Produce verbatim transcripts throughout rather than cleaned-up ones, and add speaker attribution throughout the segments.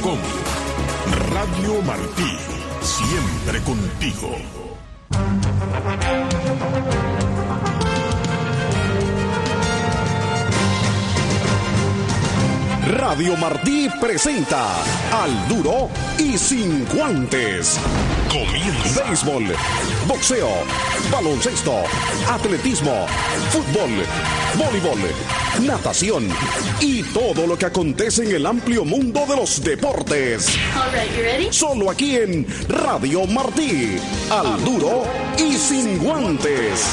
Speaker 1: com. Radio Martí, siempre contigo.
Speaker 2: Radio Martí presenta Al Duro y Sin Guantes. Comienza. Béisbol, boxeo, baloncesto, atletismo, fútbol, voleibol, natación y todo lo que acontece en el amplio mundo de los deportes.
Speaker 3: All right, you ready?
Speaker 2: Solo aquí en Radio Martí. Al Duro y Sin Guantes.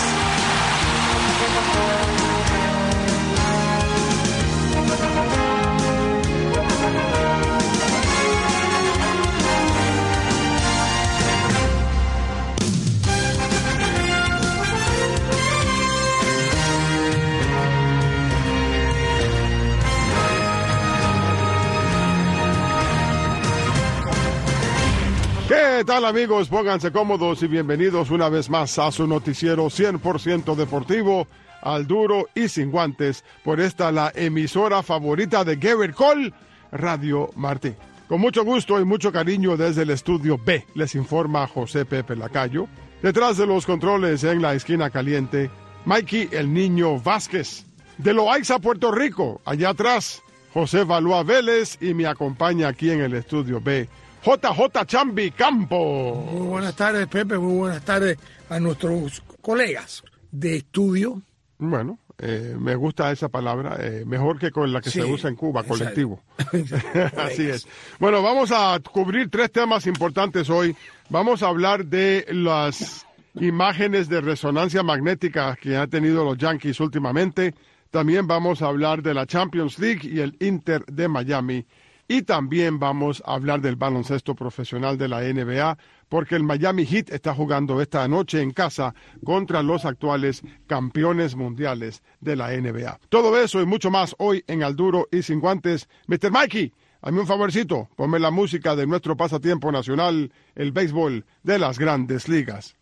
Speaker 4: ¿Qué tal, amigos? Pónganse cómodos y bienvenidos una vez más a su noticiero cien por ciento deportivo, Al Duro y Sin Guantes, por esta la emisora favorita de Gerrit Cole, Radio Martí. Con mucho gusto y mucho cariño desde el estudio B, les informa José Pepe Lacayo. Detrás de los controles en la esquina caliente, Mikey el Niño Vázquez. De Loaiza, Puerto Rico, allá atrás, José Valois Vélez, y me acompaña aquí en el estudio B, J J Chambi Campo.
Speaker 5: Muy buenas tardes, Pepe. Muy buenas tardes a nuestros colegas de estudio.
Speaker 4: Bueno, eh, me gusta esa palabra, eh, mejor que con la que sí, se usa en Cuba, exacto. Colectivo. Así es. Bueno, vamos a cubrir tres temas importantes hoy. Vamos a hablar de las imágenes de resonancia magnética que han tenido los Yankees últimamente. También vamos a hablar de la Champions League y el Inter de Miami. Y también vamos a hablar del baloncesto profesional de la N B A, porque el Miami Heat está jugando esta noche en casa contra los actuales campeones mundiales de la N B A. Todo eso y mucho más hoy en Al Duro y Sin Guantes. mister Mikey, hazme un favorcito, ponme la música de nuestro pasatiempo nacional, el béisbol de las Grandes Ligas.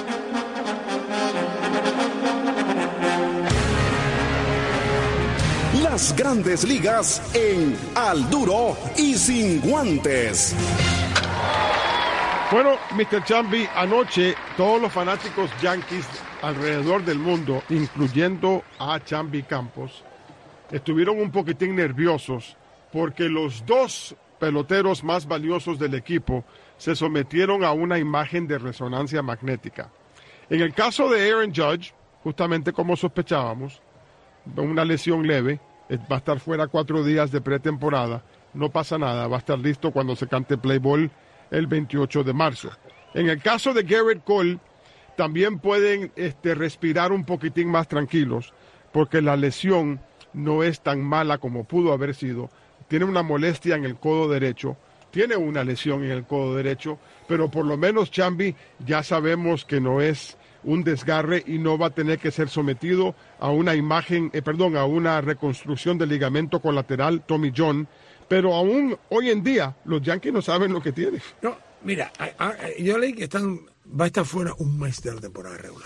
Speaker 2: Las Grandes Ligas en Al Duro y Sin Guantes.
Speaker 4: Bueno, mister Chambi, anoche todos los fanáticos Yankees alrededor del mundo, incluyendo a Chambi Campos, estuvieron un poquitín nerviosos porque los dos peloteros más valiosos del equipo se sometieron a una imagen de resonancia magnética. En el caso de Aaron Judge, justamente como sospechábamos, una lesión leve, va a estar fuera cuatro días de pretemporada, no pasa nada, va a estar listo cuando se cante play ball el veintiocho de marzo. En el caso de Gerrit Cole, también pueden este, respirar un poquitín más tranquilos, porque la lesión no es tan mala como pudo haber sido. Tiene una molestia en el codo derecho, tiene una lesión en el codo derecho, pero por lo menos Chambi ya sabemos que no es un desgarre y no va a tener que ser sometido a una imagen, eh, perdón, a una reconstrucción del ligamento colateral Tommy John, pero aún hoy en día los Yankees no saben lo que tienen.
Speaker 5: No, mira, a, a, yo leí que están, va a estar fuera un mes de la temporada regular.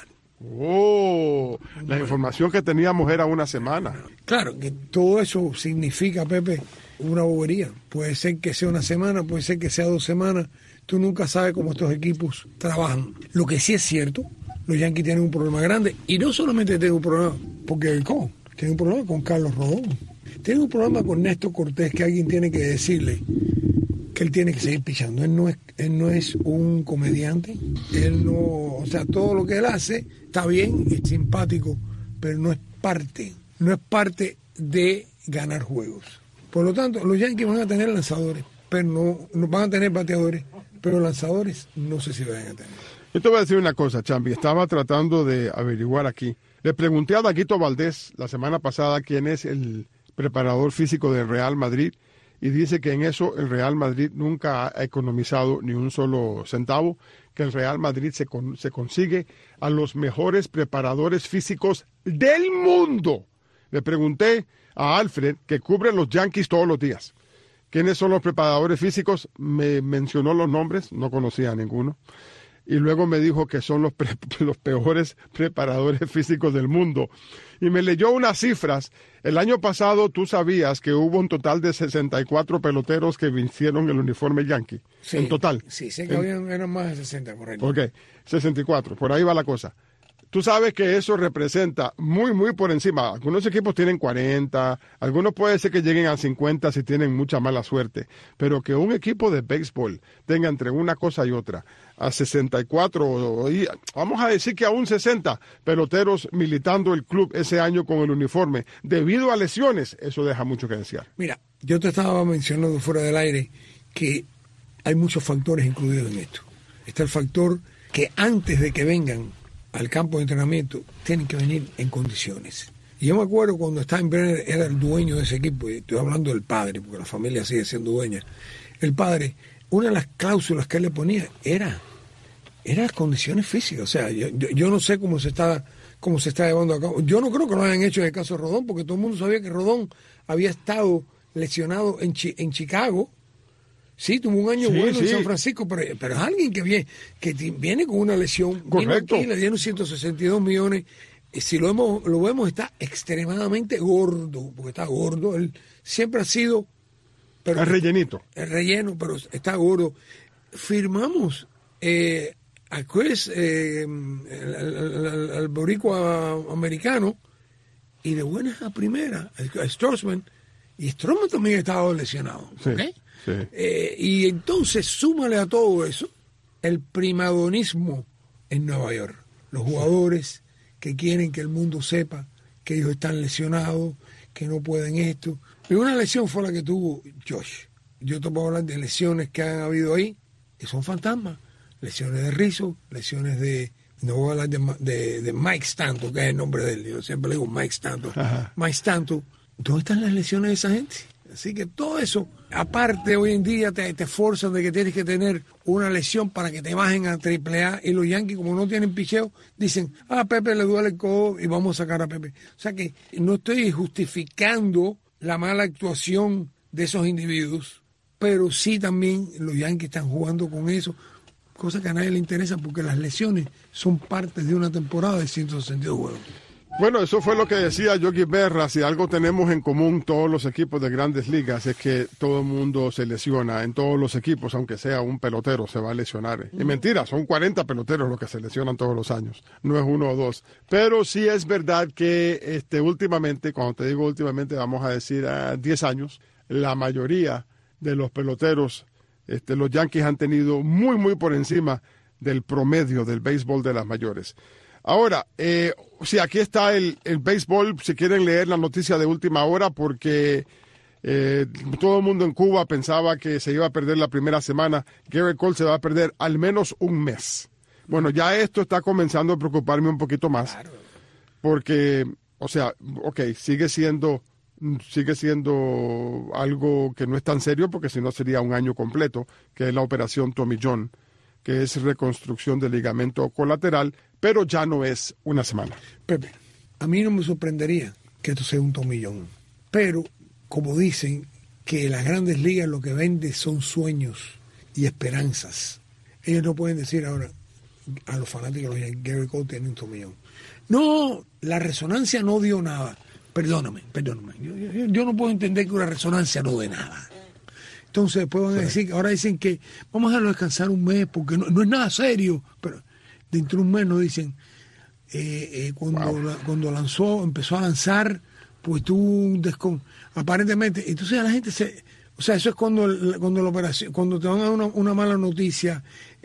Speaker 4: Oh, la bueno, información que teníamos era una semana.
Speaker 5: Claro, que todo eso significa, Pepe, una bobería. Puede ser que sea una semana, puede ser que sea dos semanas. Tú nunca sabes cómo estos equipos trabajan. Lo que sí es cierto, los Yankees tienen un problema grande, y no solamente tienen un problema, porque ¿cómo? Tienen un problema con Carlos Rodón, tienen un problema con Néstor Cortés, que alguien tiene que decirle que él tiene que seguir pichando. Él no es, él no es un comediante, él no, o sea, todo lo que él hace está bien, es simpático, pero no es parte, no es parte de ganar juegos. Por lo tanto, los Yankees van a tener lanzadores, pero no, no van a tener bateadores, pero lanzadores no sé si van a tener.
Speaker 4: Yo te voy a decir una cosa, Chambi. Estaba tratando de averiguar aquí. Le pregunté a Daguito Valdés la semana pasada quién es el preparador físico del Real Madrid, y dice que en eso el Real Madrid nunca ha economizado ni un solo centavo, que el Real Madrid se, con, se consigue a los mejores preparadores físicos del mundo. Le pregunté a Alfred, que cubre los Yankees todos los días, ¿quiénes son los preparadores físicos? Me mencionó los nombres, no conocía a ninguno. y luego me dijo que son los, pre, los peores preparadores físicos del mundo. Y me leyó unas cifras. El año pasado tú sabías que hubo un total de sesenta y cuatro peloteros que vistieron el uniforme Yankee.
Speaker 5: Sí,
Speaker 4: en total.
Speaker 5: Sí, sé que
Speaker 4: en,
Speaker 5: habían, eran más de sesenta, correcto.
Speaker 4: Ok, sesenta y cuatro, por ahí va la cosa. Tú sabes que eso representa muy, muy por encima. Algunos equipos tienen cuarenta, algunos puede ser que lleguen a cincuenta si tienen mucha mala suerte, pero que un equipo de béisbol tenga entre una cosa y otra a sesenta y cuatro, y vamos a decir que a un sesenta peloteros militando el club ese año con el uniforme, debido a lesiones, eso deja mucho que desear.
Speaker 5: Mira, yo te estaba mencionando fuera del aire que hay muchos factores incluidos en esto. Está el factor que antes de que vengan al campo de entrenamiento tienen que venir en condiciones. Y yo me acuerdo cuando Steinbrenner era el dueño de ese equipo, y estoy hablando del padre, porque la familia sigue siendo dueña. El padre, una de las cláusulas que él le ponía era, era las condiciones físicas. O sea, yo, yo, yo no sé cómo se está cómo se está llevando a cabo. Yo no creo que lo hayan hecho en el caso de Rodón, porque todo el mundo sabía que Rodón había estado lesionado en, Chi, en Chicago. Sí, tuvo un año sí, bueno sí. en San Francisco, pero, pero es alguien que viene, que viene con una lesión.
Speaker 4: Correcto.
Speaker 5: Aquí, le dieron ciento sesenta y dos millones. Si lo vemos, lo vemos, está extremadamente gordo, porque está gordo. Él siempre ha sido... Pero,
Speaker 4: el rellenito.
Speaker 5: El relleno, pero está gordo. Firmamos eh, a Chris, eh, el, el, el, el boricua americano, y de buenas a primera, a Strosman, y Strosman también estaba lesionado.
Speaker 4: Sí.
Speaker 5: ¿Okay?
Speaker 4: Sí.
Speaker 5: Eh, y entonces súmale a todo eso el primadonismo en Nueva York. Los jugadores que quieren que el mundo sepa que ellos están lesionados, que no pueden esto. Y una lesión fue la que tuvo Josh. Yo te puedo hablar de lesiones que han habido ahí, que son fantasmas. Lesiones de Rizzo, lesiones de... No voy a hablar de, de, de Mike Stanton, que es el nombre de él. Yo siempre le digo Mike Stanton. Ajá. Mike Stanton. ¿Dónde están las lesiones de esa gente? Así que todo eso, aparte hoy en día te, te forzan de que tienes que tener una lesión para que te bajen a triple A, y los Yankees, como no tienen picheo, dicen, ah, a Pepe le duele el codo y vamos a sacar a Pepe. O sea que no estoy justificando la mala actuación de esos individuos, pero sí también los Yankees están jugando con eso, cosa que a nadie le interesa porque las lesiones son parte de una temporada de ciento sesenta y dos juegos.
Speaker 4: Bueno, eso fue lo que decía Yogi Berra. Si algo tenemos en común todos los equipos de Grandes Ligas es que todo el mundo se lesiona en todos los equipos, aunque sea un pelotero se va a lesionar. Y mentira, son cuarenta peloteros los que se lesionan todos los años, no es uno o dos. Pero sí es verdad que este, últimamente, cuando te digo últimamente, vamos a decir a diez años, la mayoría de los peloteros, este, los Yankees han tenido muy, muy por encima del promedio del béisbol de las mayores. Ahora, eh, sí, aquí está el, el béisbol, si quieren leer la noticia de última hora, porque eh, todo el mundo en Cuba pensaba que se iba a perder la primera semana. Gerrit Cole se va a perder al menos un mes. Bueno, ya esto está comenzando a preocuparme un poquito más, porque, o sea, ok, sigue siendo, sigue siendo algo que no es tan serio, porque si no sería un año completo, que es la operación Tommy John, que es reconstrucción del ligamento colateral, pero ya no es una semana.
Speaker 5: Pepe, a mí no me sorprendería que esto sea un tomillón, pero como dicen que las Grandes Ligas lo que vende son sueños y esperanzas, ellos no pueden decir ahora a los fanáticos que Gerrit Cole tiene un tomillón. No, la resonancia no dio nada. Perdóname, perdóname. Yo, yo, yo no puedo entender que una resonancia no dé nada. Entonces después van a decir, ahora dicen que vamos a dejarlo descansar un mes porque no, no es nada serio, pero dentro de un mes nos dicen, eh, eh, cuando, wow. la, cuando lanzó, empezó a lanzar, pues tuvo un descon... Aparentemente, entonces la gente se... O sea, eso es cuando, cuando la operación, cuando te van a dar una, una mala noticia.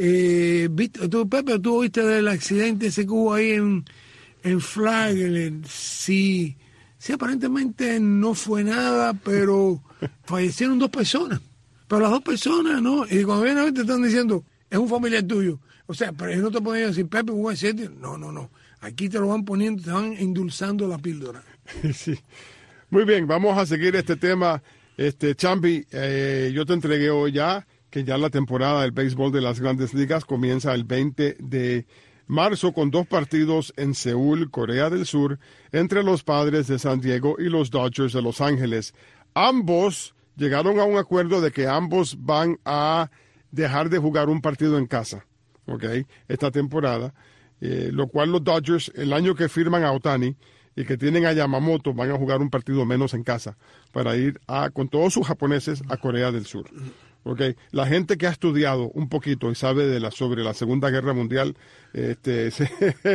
Speaker 5: Eh, ¿viste, tú, Pepe, tú viste del accidente ese que hubo ahí en, en Flagler? Sí, sí, aparentemente no fue nada, pero fallecieron dos personas. Pero las dos personas, ¿no? Y cuando vienen a ver te están diciendo, es un familiar tuyo. O sea, pero ellos no te pueden decir, Pepe, un accidente. No, no, no. Aquí te lo van poniendo, te van endulzando la píldora.
Speaker 4: Sí. Muy bien, vamos a seguir este tema. Este, Chambi, eh, yo te entregué hoy ya que ya la temporada del béisbol de las Grandes Ligas comienza el veinte de marzo con dos partidos en Seúl, Corea del Sur, entre los Padres de San Diego y los Dodgers de Los Ángeles. Ambos llegaron a un acuerdo de que ambos van a dejar de jugar un partido en casa. okay, esta temporada, eh, lo cual los Dodgers, el año que firman a Ohtani y que tienen a Yamamoto, van a jugar un partido menos en casa para ir a, con todos sus japoneses a Corea del Sur. Okay. La gente que ha estudiado un poquito y sabe de la, sobre la Segunda Guerra Mundial, este, se,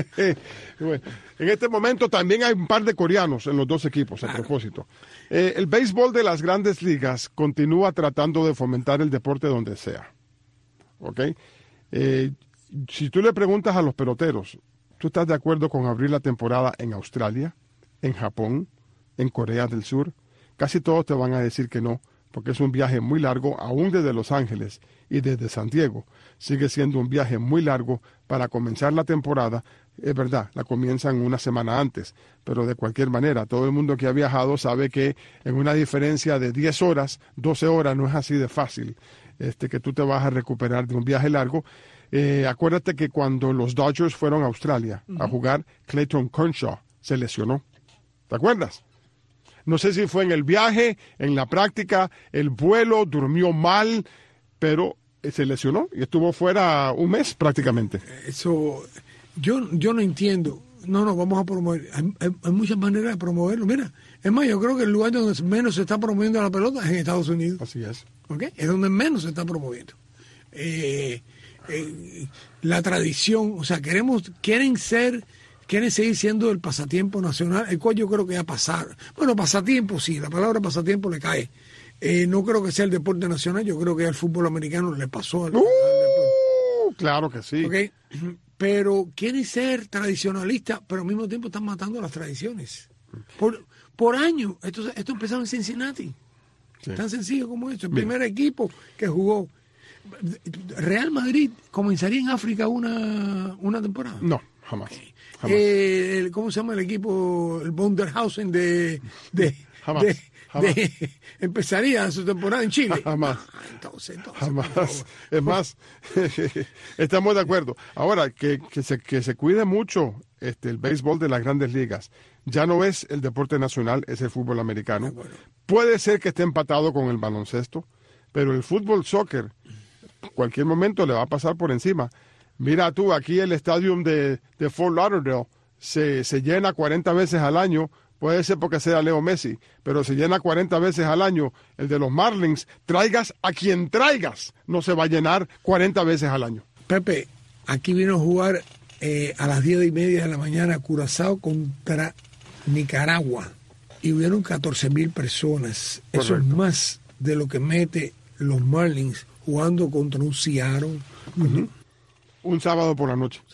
Speaker 4: bueno, en este momento también hay un par de coreanos en los dos equipos, a propósito. Eh, el béisbol de las grandes ligas continúa tratando de fomentar el deporte donde sea. Okay. Eh, si tú le preguntas a los peloteros, ¿tú estás de acuerdo con abrir la temporada en Australia, en Japón, en Corea del Sur? Casi todos te van a decir que no, porque es un viaje muy largo, aún desde Los Ángeles y desde San Diego. Sigue siendo un viaje muy largo para comenzar la temporada. Es verdad, la comienzan una semana antes, pero de cualquier manera, todo el mundo que ha viajado sabe que en una diferencia de diez horas, doce horas, no es así de fácil este, que tú te vas a recuperar de un viaje largo. Eh, acuérdate que cuando los Dodgers fueron a Australia uh-huh. a jugar, Clayton Kershaw se lesionó. ¿Te acuerdas? No sé si fue en el viaje, en la práctica, el vuelo, durmió mal, pero se lesionó y estuvo fuera un mes prácticamente.
Speaker 5: Eso, yo, yo no entiendo. No, no, vamos a promover. Hay, hay, hay muchas maneras de promoverlo. Mira, es más, yo creo que el lugar donde menos se está promoviendo la pelota es en Estados Unidos.
Speaker 4: Así es.
Speaker 5: ¿Okay? Es donde menos se está promoviendo. Eh, eh, la tradición, o sea, queremos, quieren ser... quieren seguir siendo el pasatiempo nacional, el cual yo creo que ya pasaron. Bueno, pasatiempo sí, la palabra pasatiempo le cae. Eh, no creo que sea el deporte nacional, yo creo que al fútbol americano le pasó al,
Speaker 4: uh,
Speaker 5: al deporte.
Speaker 4: Claro que sí.
Speaker 5: Okay. Pero quieren ser tradicionalistas, pero al mismo tiempo están matando las tradiciones. Por, por años, esto, esto empezó en Cincinnati. Sí. Tan sencillo como eso. El Bien. primer equipo que jugó. ¿Real Madrid comenzaría en África una, una temporada?
Speaker 4: No, jamás.
Speaker 5: Okay. Eh, el, ¿Cómo se llama el equipo? El Bonderhausen de, de,
Speaker 4: jamás,
Speaker 5: de,
Speaker 4: jamás.
Speaker 5: de empezaría su temporada en Chile.
Speaker 4: Jamás.
Speaker 5: Ah, entonces, entonces,
Speaker 4: jamás. Es más, estamos de acuerdo. Ahora, que, que, se, que se cuide mucho este, el béisbol de las grandes ligas. Ya no es el deporte nacional, es el fútbol americano. Bueno. Puede ser que esté empatado con el baloncesto, pero el fútbol soccer, cualquier momento le va a pasar por encima. Mira tú, aquí el estadio de, de Fort Lauderdale se, se llena cuarenta veces al año, puede ser porque sea Leo Messi, pero se llena cuarenta veces al año. El de los Marlins, traigas a quien traigas, no se va a llenar cuarenta veces al año.
Speaker 5: Pepe, aquí vino a jugar eh, a las diez y media de la mañana Curazao contra Nicaragua y hubieron catorce mil personas. Correcto. Eso es más de lo que mete los Marlins jugando contra un Seattle.
Speaker 4: Uh-huh. Un sábado por la noche.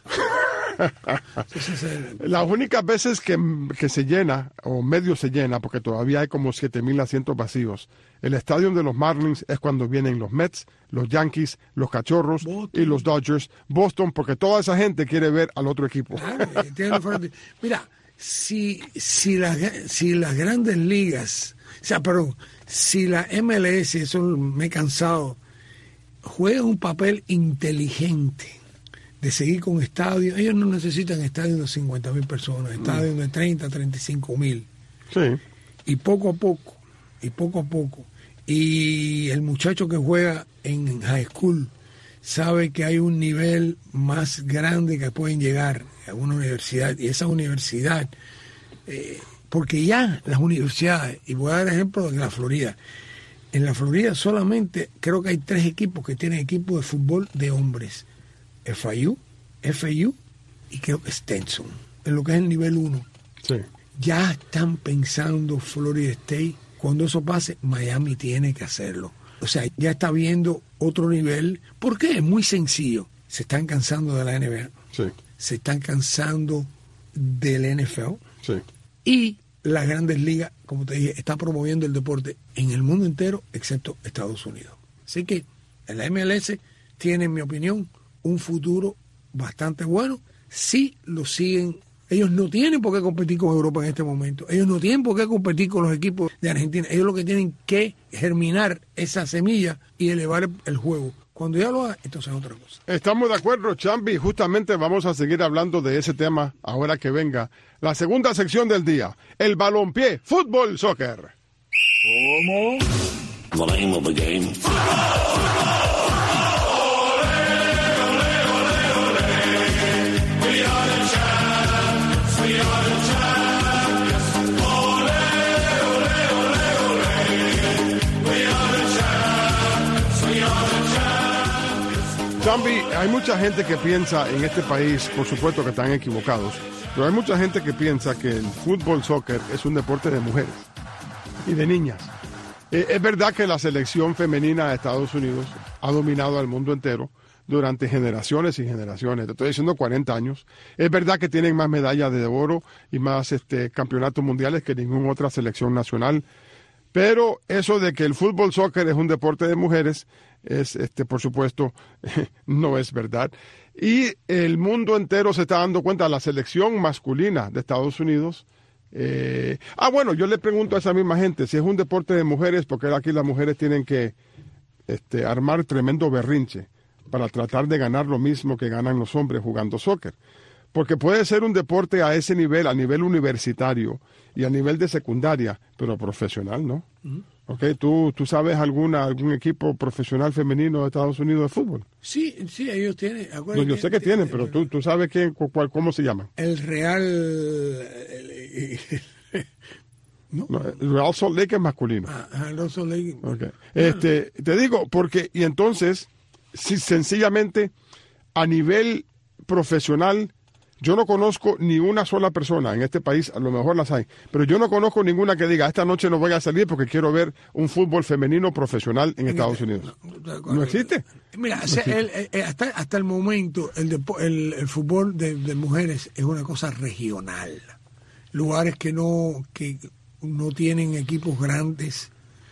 Speaker 4: Las únicas veces que, que se llena, o medio se llena, porque todavía hay como siete mil asientos vacíos, el estadio de los Marlins es cuando vienen los Mets, los Yankees, los Cachorros Boston. Y los Dodgers, Boston, porque toda esa gente quiere ver al otro equipo.
Speaker 5: Claro, mira, si, si, la, si las grandes ligas, o sea, perdón, si la M L S, eso me he cansado, juega un papel inteligente de seguir con estadios. Ellos no necesitan estadios de cincuenta mil personas, estadios de treinta, treinta y cinco mil.
Speaker 4: Sí.
Speaker 5: Y poco a poco, y poco a poco. Y el muchacho que juega en high school sabe que hay un nivel más grande que pueden llegar a una universidad. Y esa universidad, eh, porque ya las universidades, y voy a dar ejemplo de la Florida, en la Florida solamente creo que hay tres equipos que tienen equipos de fútbol de hombres. F I U, F I U y creo que Stenson, en lo que es el nivel uno.
Speaker 4: Sí.
Speaker 5: Ya están pensando Florida State, cuando eso pase, Miami tiene que hacerlo. O sea, ya está viendo otro nivel. ¿Por qué? Es muy sencillo. Se están cansando de la N B A.
Speaker 4: Sí.
Speaker 5: Se están cansando del N F L.
Speaker 4: Sí.
Speaker 5: Y las grandes ligas, como te dije, está promoviendo el deporte en el mundo entero, excepto Estados Unidos. Así que en la M L S tiene, en mi opinión, un futuro bastante bueno si lo siguen. Ellos no tienen por qué competir con Europa en este momento. Ellos no tienen por qué competir con los equipos de Argentina. Ellos lo que tienen que germinar esa semilla y elevar el juego. Cuando ya lo haga, entonces es otra cosa.
Speaker 4: Estamos de acuerdo, Chambi. Justamente vamos a seguir hablando de ese tema ahora que venga la segunda sección del día, el balompié, fútbol, soccer.
Speaker 3: ¿Cómo? The name of the game.
Speaker 4: Chambi, hay mucha gente que piensa en este país, por supuesto que están equivocados, pero hay mucha gente que piensa que el fútbol, soccer, es un deporte de mujeres y de niñas. Eh, es verdad que la selección femenina de Estados Unidos ha dominado al mundo entero durante generaciones y generaciones, te estoy diciendo cuarenta años. Es verdad que tienen más medallas de oro y más este, campeonatos mundiales que ninguna otra selección nacional. Pero eso de que el fútbol soccer es un deporte de mujeres, es, este, por supuesto, no es verdad. Y el mundo entero se está dando cuenta, la selección masculina de Estados Unidos. Eh, ah, bueno, yo le pregunto a esa misma gente, si es un deporte de mujeres, porque aquí las mujeres tienen que este, armar tremendo berrinche para tratar de ganar lo mismo que ganan los hombres jugando soccer. Porque puede ser un deporte a ese nivel, a nivel universitario y a nivel de secundaria, pero profesional, ¿no? Uh-huh. Okay, ¿tú, ¿tú sabes alguna algún equipo profesional femenino de Estados Unidos de fútbol?
Speaker 5: Sí, sí, ellos tienen.
Speaker 4: No, yo sé que tienen, pero tú, tú sabes quién, cuál, cómo se llaman.
Speaker 5: El Real... El,
Speaker 4: ¿no? No, el Real Salt Lake es masculino.
Speaker 5: Ah, el Real Salt Lake.
Speaker 4: Okay. Este, te digo, porque, y entonces, si sencillamente, a nivel profesional, yo no conozco ni una sola persona en este país, a lo mejor las hay, pero yo no conozco ninguna que diga, esta noche no voy a salir porque quiero ver un fútbol femenino profesional en Estados Unidos. No, no, no existe.
Speaker 5: Mira,
Speaker 4: no
Speaker 5: o sea,
Speaker 4: existe.
Speaker 5: El, el, hasta, hasta el momento el, el, el fútbol de, de mujeres es una cosa regional. Lugares que no, que no tienen equipos grandes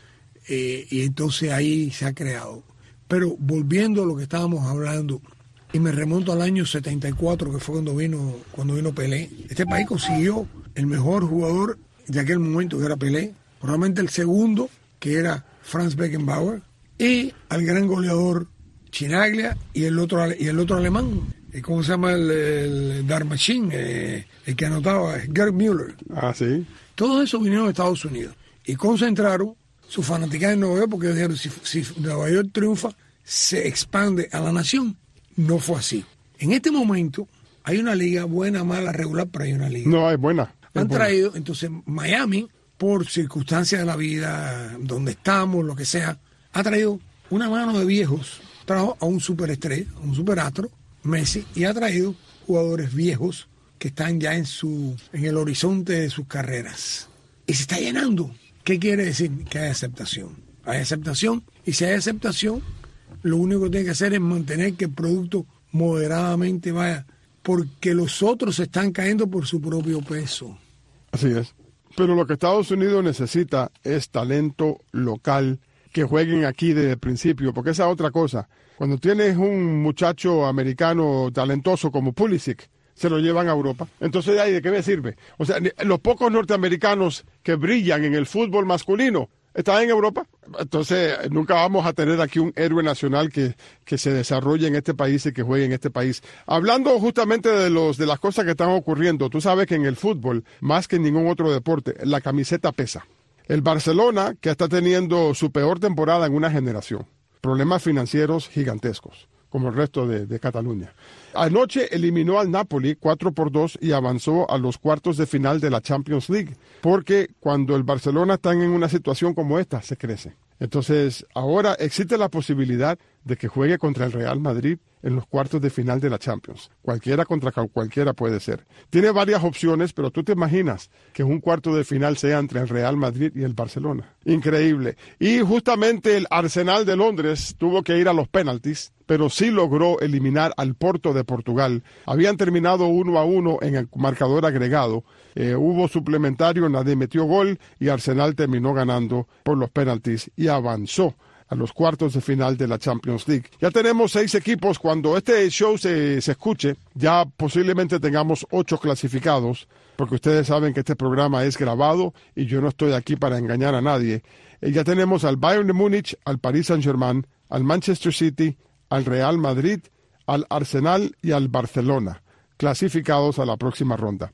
Speaker 5: eh, y entonces ahí se ha creado. Pero volviendo a lo que estábamos hablando, y me remonto al año setenta y cuatro, que fue cuando vino cuando vino Pelé. Este país consiguió el mejor jugador de aquel momento, que era Pelé, probablemente el segundo, que era Franz Beckenbauer, y al gran goleador Chinaglia y el otro y el otro alemán, ¿cómo se llama? El, el Darmachin, eh, el que anotaba, Gerd Müller.
Speaker 4: Ah, sí.
Speaker 5: Todos esos vinieron de Estados Unidos y concentraron su fanaticada en Nueva York, porque dijeron, si, si Nueva York triunfa, se expande a la nación. No fue así. En este momento hay una liga buena, mala, regular, pero hay una liga.
Speaker 4: No, es buena. Es
Speaker 5: Han
Speaker 4: buena.
Speaker 5: traído, entonces Miami, por circunstancias de la vida, donde estamos, lo que sea, ha traído una mano de viejos. Trajo a un superestrella, a un superastro, Messi, y ha traído jugadores viejos que están ya en su en el horizonte de sus carreras. Y se está llenando. ¿Qué quiere decir? Que hay aceptación. Hay aceptación, y si hay aceptación, lo único que tiene que hacer es mantener que el producto moderadamente vaya, porque los otros se están cayendo por su propio peso.
Speaker 4: Así es. Pero lo que Estados Unidos necesita es talento local que jueguen aquí desde el principio, porque esa es otra cosa. Cuando tienes un muchacho americano talentoso como Pulisic, se lo llevan a Europa. Entonces, ¿de qué me sirve? O sea, los pocos norteamericanos que brillan en el fútbol masculino están en Europa. Entonces, nunca vamos a tener aquí un héroe nacional que, que se desarrolle en este país y que juegue en este país. Hablando justamente de los de las cosas que están ocurriendo, tú sabes que en el fútbol, más que en ningún otro deporte, la camiseta pesa. El Barcelona, que está teniendo su peor temporada en una generación, problemas financieros gigantescos, como el resto de, de Cataluña. Anoche eliminó al Napoli cuatro por dos y avanzó a los cuartos de final de la Champions League, porque cuando el Barcelona está en una situación como esta, se crece. Entonces, ahora existe la posibilidad de que juegue contra el Real Madrid en los cuartos de final de la Champions. Cualquiera contra cualquiera puede ser. Tiene varias opciones, pero tú te imaginas que un cuarto de final sea entre el Real Madrid y el Barcelona. Increíble. Y justamente el Arsenal de Londres tuvo que ir a los penaltis, pero sí logró eliminar al Porto de Portugal. Habían terminado uno a uno en el marcador agregado. Eh, hubo suplementario, nadie metió gol y Arsenal terminó ganando por los penaltis y avanzó a los cuartos de final de la Champions League. Ya tenemos seis equipos. Cuando este show se, se escuche, ya posiblemente tengamos ocho clasificados, porque ustedes saben que este programa es grabado y yo no estoy aquí para engañar a nadie. Eh, ya tenemos al Bayern de Múnich, al Paris Saint-Germain, al Manchester City, al Real Madrid, al Arsenal y al Barcelona, clasificados a la próxima ronda.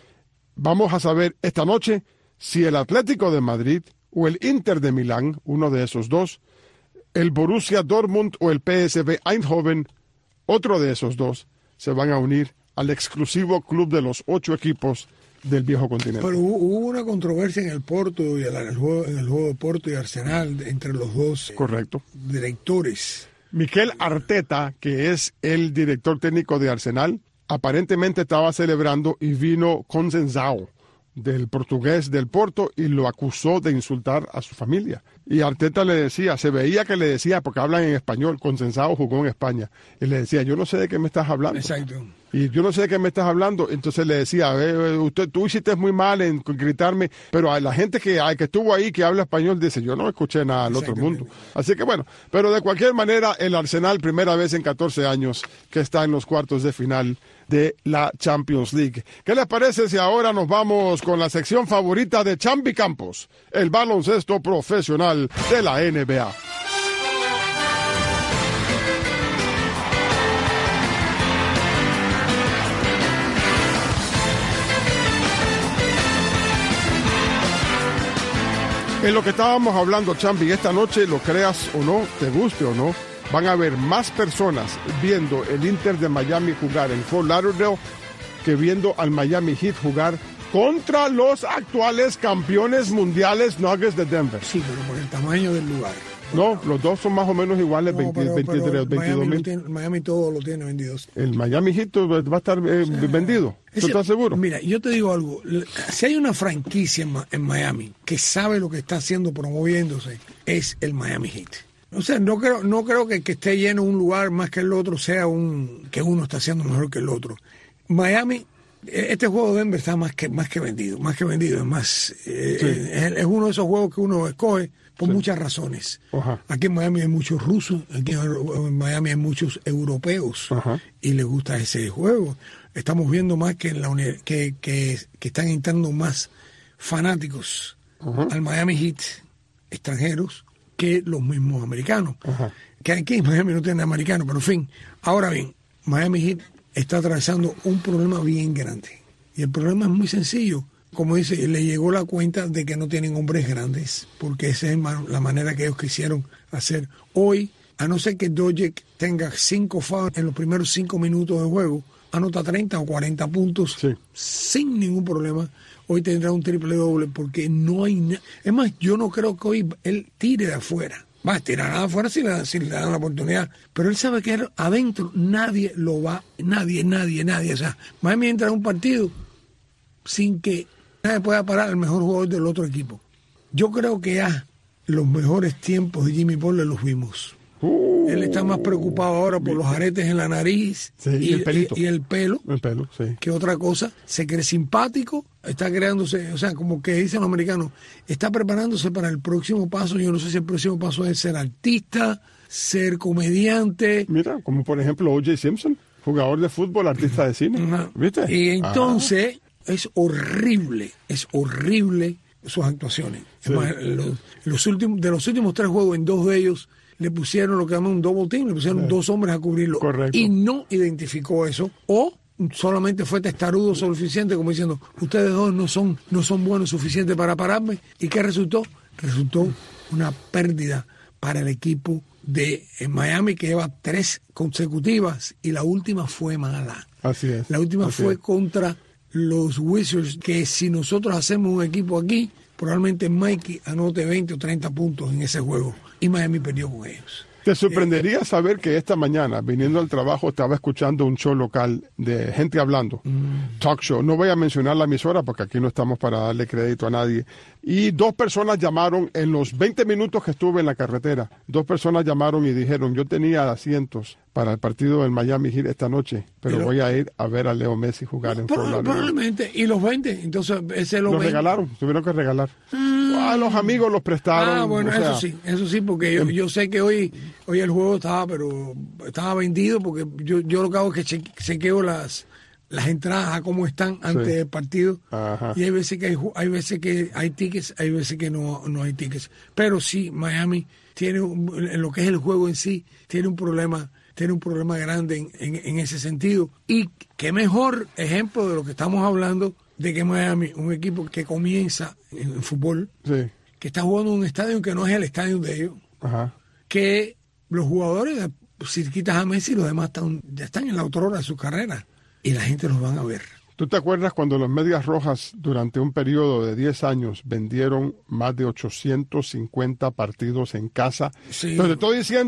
Speaker 4: Vamos a saber esta noche si el Atlético de Madrid o el Inter de Milán, uno de esos dos, el Borussia Dortmund o el P S V Eindhoven, otro de esos dos, se van a unir al exclusivo club de los ocho equipos del viejo continente.
Speaker 5: Pero hubo, hubo una controversia en el Porto y el, el juego, en el juego de Porto y Arsenal entre los dos.
Speaker 4: Correcto.
Speaker 5: Directores.
Speaker 4: Mikel Arteta, que es el director técnico de Arsenal, aparentemente estaba celebrando y vino Conceição, del portugués del Porto, y lo acusó de insultar a su familia. Y Arteta le decía, se veía que le decía, porque hablan en español, Conceição jugó en España, y le decía, yo no sé de qué me estás hablando.
Speaker 5: Exacto.
Speaker 4: Y yo no sé de qué me estás hablando. Entonces le decía, eh, usted, tú hiciste muy mal en gritarme, pero a la gente que, que estuvo ahí, que habla español, dice, yo no escuché nada al otro mundo. Así que bueno, pero de cualquier manera, el Arsenal, primera vez en catorce años, que está en los cuartos de final de la Champions League. ¿Qué les parece si ahora nos vamos con la sección favorita de Chambi Campos, el baloncesto profesional de la N B A? En lo que estábamos hablando, Chambi, esta noche, lo creas o no, te guste o no, van a haber más personas viendo el Inter de Miami jugar en Fort Lauderdale que viendo al Miami Heat jugar contra los actuales campeones mundiales Nuggets de Denver.
Speaker 5: Sí, pero por el tamaño del lugar.
Speaker 4: No, los dos son más o menos iguales,
Speaker 5: No,
Speaker 4: veinte,
Speaker 5: pero-
Speaker 4: veintitrés,
Speaker 5: pero
Speaker 4: veintidós
Speaker 5: Miami,
Speaker 4: mil.
Speaker 5: lo tiene- Miami todo lo tiene vendido.
Speaker 4: El Miami Heat va a estar eh, vendido. ¿Tú
Speaker 5: Ese-
Speaker 4: estás seguro?
Speaker 5: Mira, yo te digo algo. Si hay una franquicia en, Ma- en Miami que sabe lo que está haciendo, promoviéndose, es el Miami Heat. O sea, no creo, no creo que el que esté lleno un lugar más que el otro sea un que uno está haciendo mejor que el otro. Miami, este juego de Denver está más que más que vendido, más que vendido. Es más, eh,
Speaker 4: Sí.
Speaker 5: es, es uno de esos juegos que uno escoge por
Speaker 4: Sí.
Speaker 5: muchas razones.
Speaker 4: Ajá.
Speaker 5: Aquí en Miami hay muchos rusos, aquí en Miami hay muchos europeos
Speaker 4: Ajá.
Speaker 5: y les gusta ese juego. Estamos viendo más que en la uni- que, que, que están entrando más fanáticos
Speaker 4: Ajá.
Speaker 5: al Miami Heat extranjeros que los mismos americanos.
Speaker 4: Ajá.
Speaker 5: Que aquí en Miami no tienen americanos, pero en fin. Ahora bien, Miami Heat está atravesando un problema bien grande. Y el problema es muy sencillo. Como dice, le llegó la cuenta de que no tienen hombres grandes, porque esa es ma- la manera que ellos quisieron hacer. Hoy, a no ser que Dojic tenga cinco fouls en los primeros cinco minutos de juego, anota treinta o cuarenta puntos
Speaker 4: Sí.
Speaker 5: sin ningún problema. Hoy tendrá un triple doble porque no hay nada. Es más, yo no creo que hoy él tire de afuera. Va a tirar de afuera si le, si le dan la oportunidad. Pero él sabe que él, adentro nadie lo va, nadie, nadie, nadie. O sea, Miami entra en un partido sin que nadie pueda parar al mejor jugador del otro equipo. Yo creo que ya los mejores tiempos de Jimmy Butler los vimos.
Speaker 4: Uh,
Speaker 5: Él está más preocupado ahora por los aretes en la nariz
Speaker 4: Sí, y el pelito.
Speaker 5: y el pelo
Speaker 4: el pelo, sí.
Speaker 5: que otra cosa. Se cree simpático, está creándose, o sea, como que dicen los americanos, está preparándose para el próximo paso. Yo no sé si el próximo paso es ser artista, ser comediante.
Speaker 4: Mira, como por ejemplo O J Simpson, jugador de fútbol, artista de cine.
Speaker 5: Ajá.
Speaker 4: ¿Viste?
Speaker 5: Y entonces es horrible, es horrible sus actuaciones. Es
Speaker 4: Sí.
Speaker 5: más, los, los últimos, de los últimos tres juegos, en dos de ellos le pusieron lo que llaman un double team, le pusieron
Speaker 4: Sí.
Speaker 5: dos hombres a cubrirlo.
Speaker 4: Correcto.
Speaker 5: Y no identificó eso. O solamente fue testarudo suficiente como diciendo, ustedes dos no son, no son buenos suficientes para pararme. ¿Y qué resultó? Resultó una pérdida para el equipo de Miami, que lleva tres consecutivas y la última fue mala.
Speaker 4: Así es.
Speaker 5: La última
Speaker 4: así
Speaker 5: fue
Speaker 4: es.
Speaker 5: contra los Wizards, que si nosotros hacemos un equipo aquí, probablemente Mikey anote veinte o treinta puntos en ese juego. Y Miami perdió con ellos.
Speaker 4: Te sorprendería saber que esta mañana, viniendo al trabajo, estaba escuchando un show local de gente hablando, talk show. No voy a mencionar la emisora porque aquí no estamos para darle crédito a nadie. Y dos personas llamaron en los veinte minutos que estuve en la carretera. Dos personas llamaron y dijeron, yo tenía asientos para el partido del Miami Heat esta noche, pero,
Speaker 5: Pero-
Speaker 4: voy a ir a ver a Leo Messi jugar en Fort
Speaker 5: Proba-
Speaker 4: Lauderdale.
Speaker 5: Probablemente. Y los veinte. Entonces, ese lo
Speaker 4: Los
Speaker 5: veinte.
Speaker 4: regalaron, tuvieron que regalar. A los amigos los prestaron.
Speaker 5: Ah, bueno,
Speaker 4: o sea,
Speaker 5: eso sí, eso sí, porque yo, yo sé que hoy hoy el juego estaba, pero estaba vendido, porque yo, yo lo que hago es que che- chequeo las las entradas a cómo están antes
Speaker 4: Sí.
Speaker 5: del partido.
Speaker 4: Ajá.
Speaker 5: Y hay veces que hay, ju- hay veces que hay tickets, hay veces que no, no hay tickets. Pero sí, Miami tiene, un- en lo que es el juego en sí, tiene un problema, tiene un problema grande en, en, en ese sentido. Y qué mejor ejemplo de lo que estamos hablando, de que Miami, un equipo que comienza en, en fútbol,
Speaker 4: Sí,
Speaker 5: que está jugando en un estadio que no es el estadio de ellos,
Speaker 4: ajá.
Speaker 5: que los jugadores, si quitas a Messi, los demás están, ya están en la otra hora de su carrera y la gente los van a ver.
Speaker 4: ¿Tú te acuerdas cuando los Medias Rojas durante un periodo de diez años vendieron más de ochocientos cincuenta partidos en casa?
Speaker 5: Sí.
Speaker 4: Pero te estoy diciendo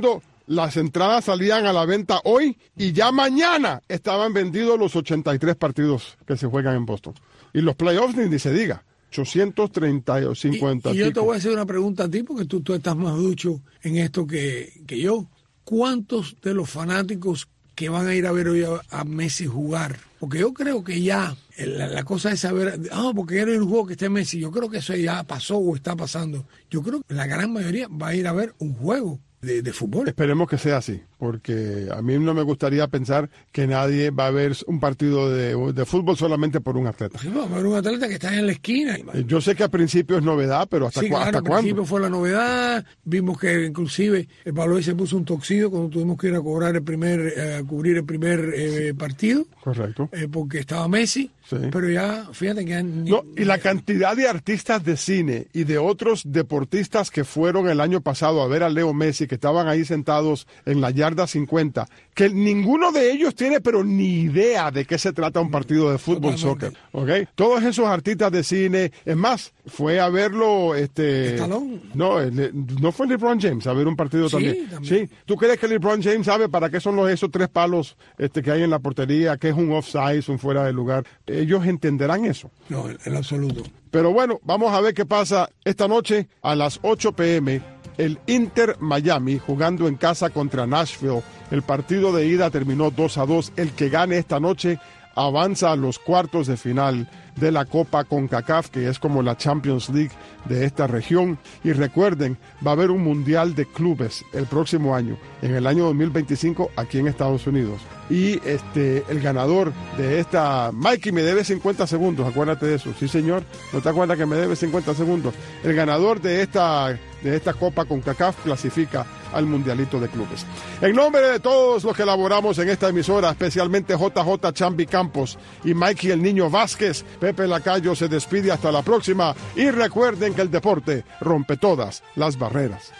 Speaker 4: las entradas salían a la venta hoy y ya mañana estaban vendidos los ochenta y tres partidos que se juegan en Boston. Y los playoffs ni, ni se diga. ochocientos treinta y cincuenta.
Speaker 5: Y, y yo te voy a hacer una pregunta a ti, porque tú, tú estás más ducho en esto que, que yo. ¿Cuántos de los fanáticos que van a ir a ver hoy a, a Messi jugar? Porque yo creo que ya la, la cosa es saber, ah, porque era el juego que esté Messi. Yo creo que eso ya pasó o está pasando. Yo creo que la gran mayoría va a ir a ver un juego de, de fútbol.
Speaker 4: Esperemos que sea así, porque a mí no me gustaría pensar que nadie va a ver un partido de, de fútbol solamente por un atleta.
Speaker 5: Sí, va a ver un atleta que está en la esquina.
Speaker 4: Yo sé que al principio es novedad, pero ¿hasta,
Speaker 5: sí,
Speaker 4: cu
Speaker 5: claro,
Speaker 4: ¿hasta
Speaker 5: al
Speaker 4: cuándo?
Speaker 5: principio fue la novedad. Vimos que inclusive el Baloy se puso un toxido cuando tuvimos que ir a cobrar el primer, eh, cubrir el primer eh, partido.
Speaker 4: Correcto.
Speaker 5: Eh, porque estaba Messi. Sí. Pero ya, fíjate que... Han,
Speaker 4: no, y la cantidad de artistas de cine y de otros deportistas que fueron el año pasado a ver a Leo Messi, que estaban ahí sentados en la yarda cincuenta, que ninguno de ellos tiene pero ni idea de qué se trata un partido de fútbol, soccer, ¿okay? Todos esos artistas de cine, es más, fue a verlo, este...
Speaker 5: ¿Estalón?
Speaker 4: No, no fue LeBron James a ver un partido
Speaker 5: sí,
Speaker 4: también.
Speaker 5: también.
Speaker 4: Sí, ¿tú crees que LeBron James sabe para qué son los, esos tres palos este, que hay en la portería, qué es un offside, un fuera de lugar? Ellos entenderán eso.
Speaker 5: No, en absoluto.
Speaker 4: Pero bueno, vamos a ver qué pasa esta noche a las ocho pe eme. El Inter Miami jugando en casa contra Nashville. El partido de ida terminó dos a dos. El que gane esta noche avanza a los cuartos de final de la Copa CONCACAF, que es como la Champions League de esta región. Y recuerden, va a haber un Mundial de Clubes el próximo año, en el año dos mil veinticinco, aquí en Estados Unidos. Y este el ganador de esta... Mikey, me debe cincuenta segundos, acuérdate de eso. Sí, señor, ¿no te acuerdas que me debe cincuenta segundos? El ganador de esta, de esta Copa CONCACAF clasifica al Mundialito de Clubes. En nombre de todos los que elaboramos en esta emisora, especialmente J J Chambi Campos y Mikey el Niño Vázquez, Pepe Lacayo se despide hasta la próxima y recuerden que el deporte rompe todas las barreras.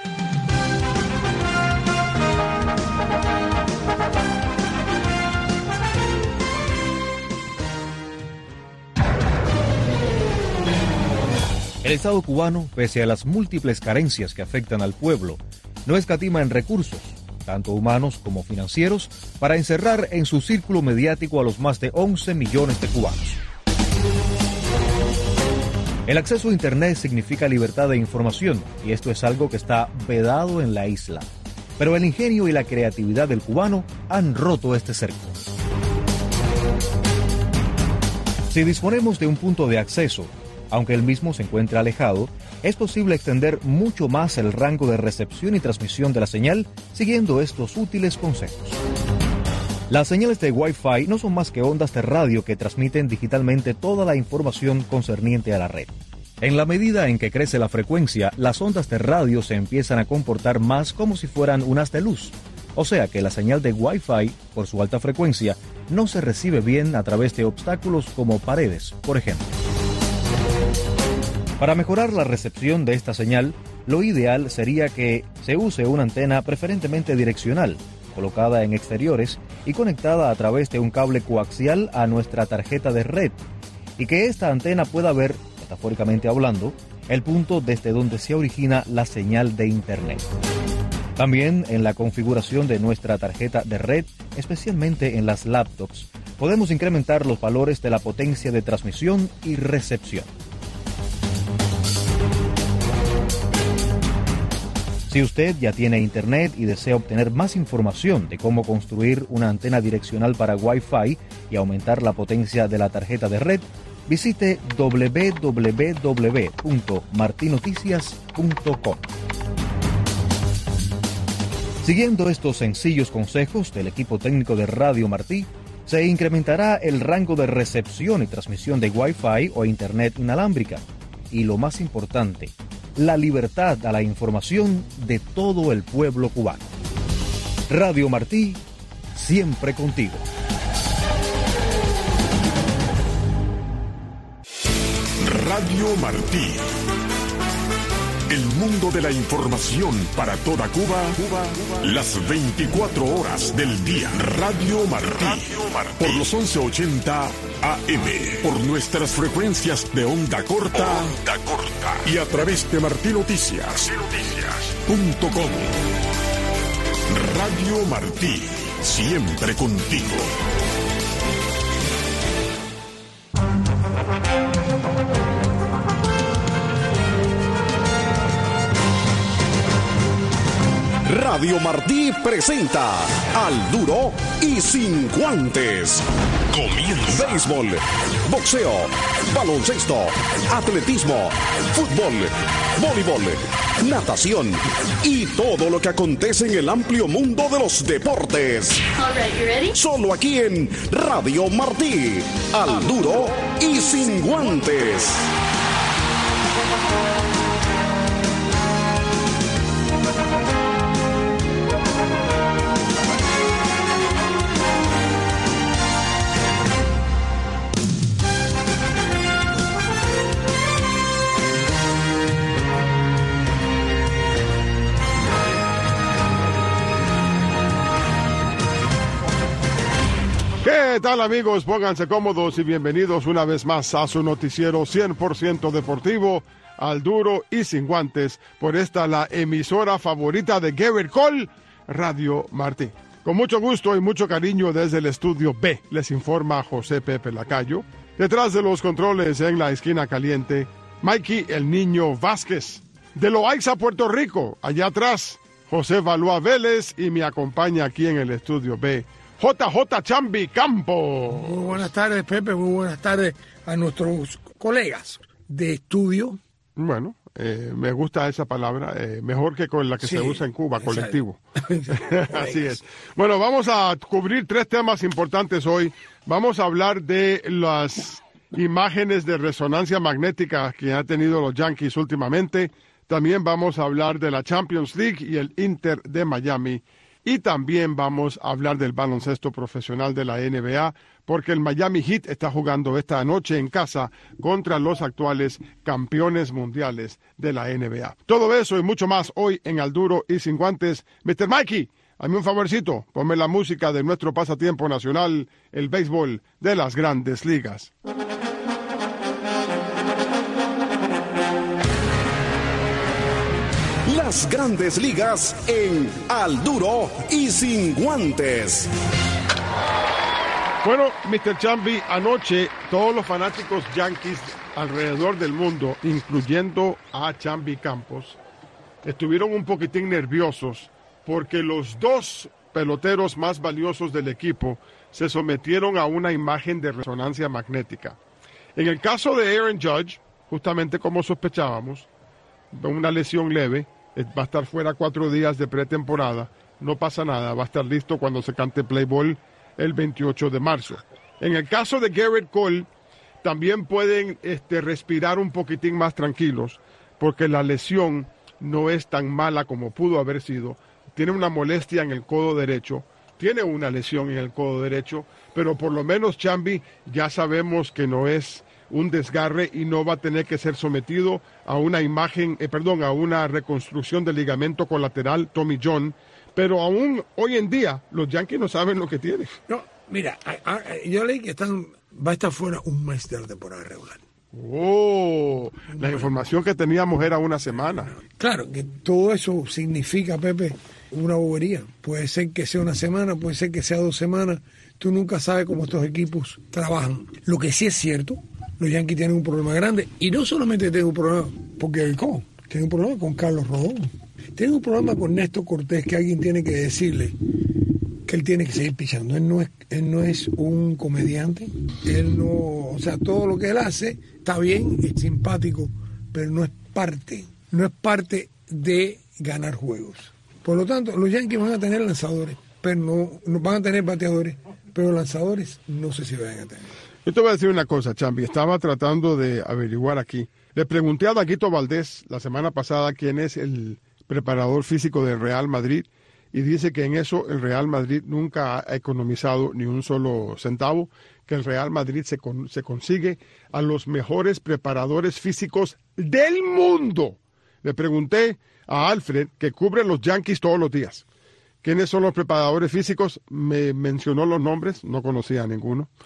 Speaker 6: El Estado cubano, pese a las múltiples carencias que afectan al pueblo, no escatima en recursos, tanto humanos como financieros, para encerrar en su círculo mediático a los más de once millones de cubanos. El acceso a Internet significa libertad de información, y esto es algo que está vedado en la isla. Pero el ingenio y la creatividad del cubano han roto este cerco. Si disponemos de un punto de acceso, aunque el mismo se encuentre alejado, es posible extender mucho más el rango de recepción y transmisión de la señal siguiendo estos útiles consejos. Las señales de Wi-Fi no son más que ondas de radio que transmiten digitalmente toda la información concerniente a la red. En la medida en que crece la frecuencia, las ondas de radio se empiezan a comportar más como si fueran un haz de luz. O sea que la señal de Wi-Fi, por su alta frecuencia, no se recibe bien a través de obstáculos como paredes, por ejemplo. Para mejorar la recepción de esta señal, lo ideal sería que se use una antena preferentemente direccional, colocada en exteriores y conectada a través de un cable coaxial a nuestra tarjeta de red, y que esta antena pueda ver, metafóricamente hablando, el punto desde donde se origina la señal de Internet. También en la configuración de nuestra tarjeta de red, especialmente en las laptops, podemos incrementar los valores de la potencia de transmisión y recepción. Si usted ya tiene Internet y desea obtener más información de cómo construir una antena direccional para Wi-Fi y aumentar la potencia de la tarjeta de red, visite doble u doble u doble u punto marti noticias punto com. Siguiendo estos sencillos consejos del equipo técnico de Radio Martí, se incrementará el rango de recepción y transmisión de Wi-Fi o Internet inalámbrica. Y lo más importante, la libertad a la información de todo el pueblo cubano. Radio Martí, siempre contigo.
Speaker 1: Radio Martí. El mundo de la información para toda Cuba, Cuba, las veinticuatro horas del día. Radio Martí, Radio Martí. Por los once ochenta A M, por nuestras frecuencias de onda corta, onda corta. Y a través de marti noticias punto com. Radio Martí, siempre contigo.
Speaker 2: Radio Martí presenta Al Duro y Sin Guantes. Comienza. Béisbol, boxeo, baloncesto, atletismo, fútbol, voleibol, natación y todo lo que acontece en el amplio mundo de los deportes.
Speaker 7: All right, you ready?
Speaker 2: Solo aquí en Radio Martí. Al Duro y Sin Guantes.
Speaker 4: ¿Qué tal, amigos? Pónganse cómodos y bienvenidos una vez más a su noticiero cien por ciento deportivo, Al Duro y Sin Guantes, por esta la emisora favorita de Gerrit Cole, Radio Martí. Con mucho gusto y mucho cariño desde el estudio B, les informa José Pepe Lacayo. Detrás de los controles en la esquina caliente, Mikey el Niño Vázquez. De Loaiza, Puerto Rico, allá atrás, José Valois Vélez, y me acompaña aquí en el estudio B, J J Chambi Campo.
Speaker 5: Muy buenas tardes, Pepe. Muy buenas tardes a nuestros colegas de estudio.
Speaker 4: Bueno, eh, me gusta esa palabra, eh, mejor que con la que sí, se usa en Cuba, colectivo. Así es. Bueno, vamos a cubrir tres temas importantes hoy. Vamos a hablar de las imágenes de resonancia magnética que han tenido los Yankees últimamente. También vamos a hablar de la Champions League y el Inter de Miami. Y también vamos a hablar del baloncesto profesional de la N B A, porque el Miami Heat está jugando esta noche en casa contra los actuales campeones mundiales de la N B A. Todo eso y mucho más hoy en Al Duro y Sin Guantes. mister Mikey, hazme un favorcito, ponme la música de nuestro pasatiempo nacional, el béisbol de las Grandes Ligas.
Speaker 2: Las Grandes Ligas en Al Duro y Sin Guantes.
Speaker 4: Bueno, mister Chambi, anoche todos los fanáticos Yankees alrededor del mundo, incluyendo a Chambi Campos, estuvieron un poquitín nerviosos porque los dos peloteros más valiosos del equipo se sometieron a una imagen de resonancia magnética. En el caso de Aaron Judge, justamente como sospechábamos, una lesión leve, va a estar fuera cuatro días de pretemporada, no pasa nada, va a estar listo cuando se cante play ball el veintiocho de marzo. En el caso de Gerrit Cole, también pueden este, respirar un poquitín más tranquilos, porque la lesión no es tan mala como pudo haber sido. Tiene una molestia en el codo derecho, tiene una lesión en el codo derecho, pero por lo menos Chambi ya sabemos que no es un desgarre y no va a tener que ser sometido a una imagen, eh, perdón, a una reconstrucción del ligamento colateral Tommy John, pero aún hoy en día los Yankees no saben lo que tienen.
Speaker 5: No, mira, a, a, yo leí que están, va a estar fuera un mes de la temporada regular.
Speaker 4: Oh, la información que teníamos era una semana.
Speaker 5: Claro, que todo eso significa, Pepe, una bobería. Puede ser que sea una semana, puede ser que sea dos semanas. Tú nunca sabes cómo estos equipos trabajan. Lo que sí es cierto, los Yankees tienen un problema grande, y no solamente tienen un problema porque ¿cómo? Tienen un problema con Carlos Rodón, tienen un problema con Néstor Cortés, que alguien tiene que decirle que él tiene que seguir pichando. Él no es, él no es un comediante, él no, o sea, todo lo que él hace está bien, es simpático, pero no es parte, no es parte de ganar juegos. Por lo tanto, los Yankees van a tener lanzadores, pero no, no van a tener bateadores, pero lanzadores no sé si van a tener.
Speaker 4: Yo te voy a decir una cosa, Chambi. Estaba tratando de averiguar aquí. Le pregunté a Daguito Valdés la semana pasada quién es el preparador físico del Real Madrid, y dice que en eso el Real Madrid nunca ha economizado ni un solo centavo, que el Real Madrid se, con, se consigue a los mejores preparadores físicos del mundo. Le pregunté a Alfred, que cubre los Yankees todos los días, quiénes son los preparadores físicos. Me mencionó los nombres, no conocía a ninguno.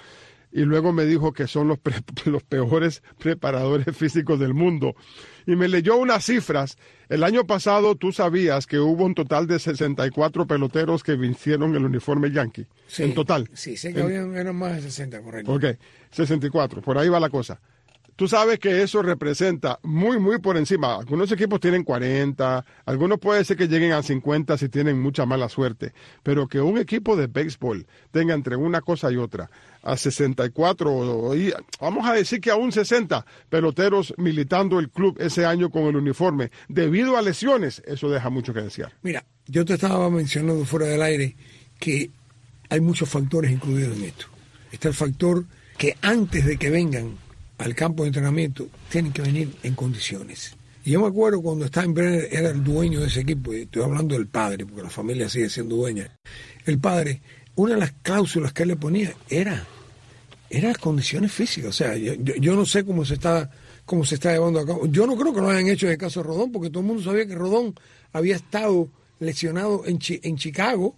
Speaker 4: y luego me dijo que son los, pre, los peores preparadores físicos del mundo. Y me leyó unas cifras. El año pasado tú sabías que hubo un total de sesenta y cuatro peloteros que vistieron el uniforme Yankee.
Speaker 5: Sí,
Speaker 4: en total.
Speaker 5: Sí, sé que en, habían, eran más de sesenta, correcto.
Speaker 4: Ok, sesenta y cuatro, por ahí va la cosa. Tú sabes que eso representa muy, muy por encima. Algunos equipos tienen cuarenta, algunos puede ser que lleguen a cincuenta si tienen mucha mala suerte, pero que un equipo de béisbol tenga entre una cosa y otra a sesenta y cuatro, y vamos a decir que aún sesenta peloteros militando el club ese año con el uniforme, debido a lesiones, eso deja mucho que desear.
Speaker 5: Mira, yo te estaba mencionando fuera del aire que hay muchos factores incluidos en esto. Está el factor que antes de que vengan al campo de entrenamiento, tienen que venir en condiciones. Y yo me acuerdo cuando Steinbrenner era el dueño de ese equipo, y estoy hablando del padre, porque la familia sigue siendo dueña. El padre, una de las cláusulas que él le ponía era, era las condiciones físicas. O sea, yo, yo, yo no sé cómo se está cómo se está llevando a cabo. Yo no creo que lo hayan hecho en el caso de Rodón, porque todo el mundo sabía que Rodón había estado lesionado en, Chi, en Chicago.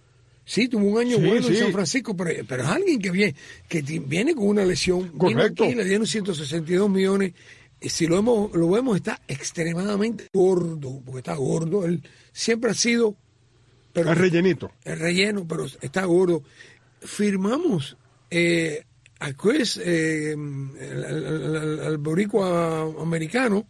Speaker 5: Sí, tuvo un año sí, bueno sí. en San Francisco, pero, pero es alguien que viene, que viene con una lesión.
Speaker 4: Correcto.
Speaker 5: Aquí le dieron ciento sesenta y dos millones. Si lo vemos, lo vemos, está extremadamente gordo, porque está gordo. Él siempre ha sido... Pero,
Speaker 4: el rellenito.
Speaker 5: El relleno, pero está gordo. Firmamos eh, a Chris, eh, el, el, el, el boricua americano,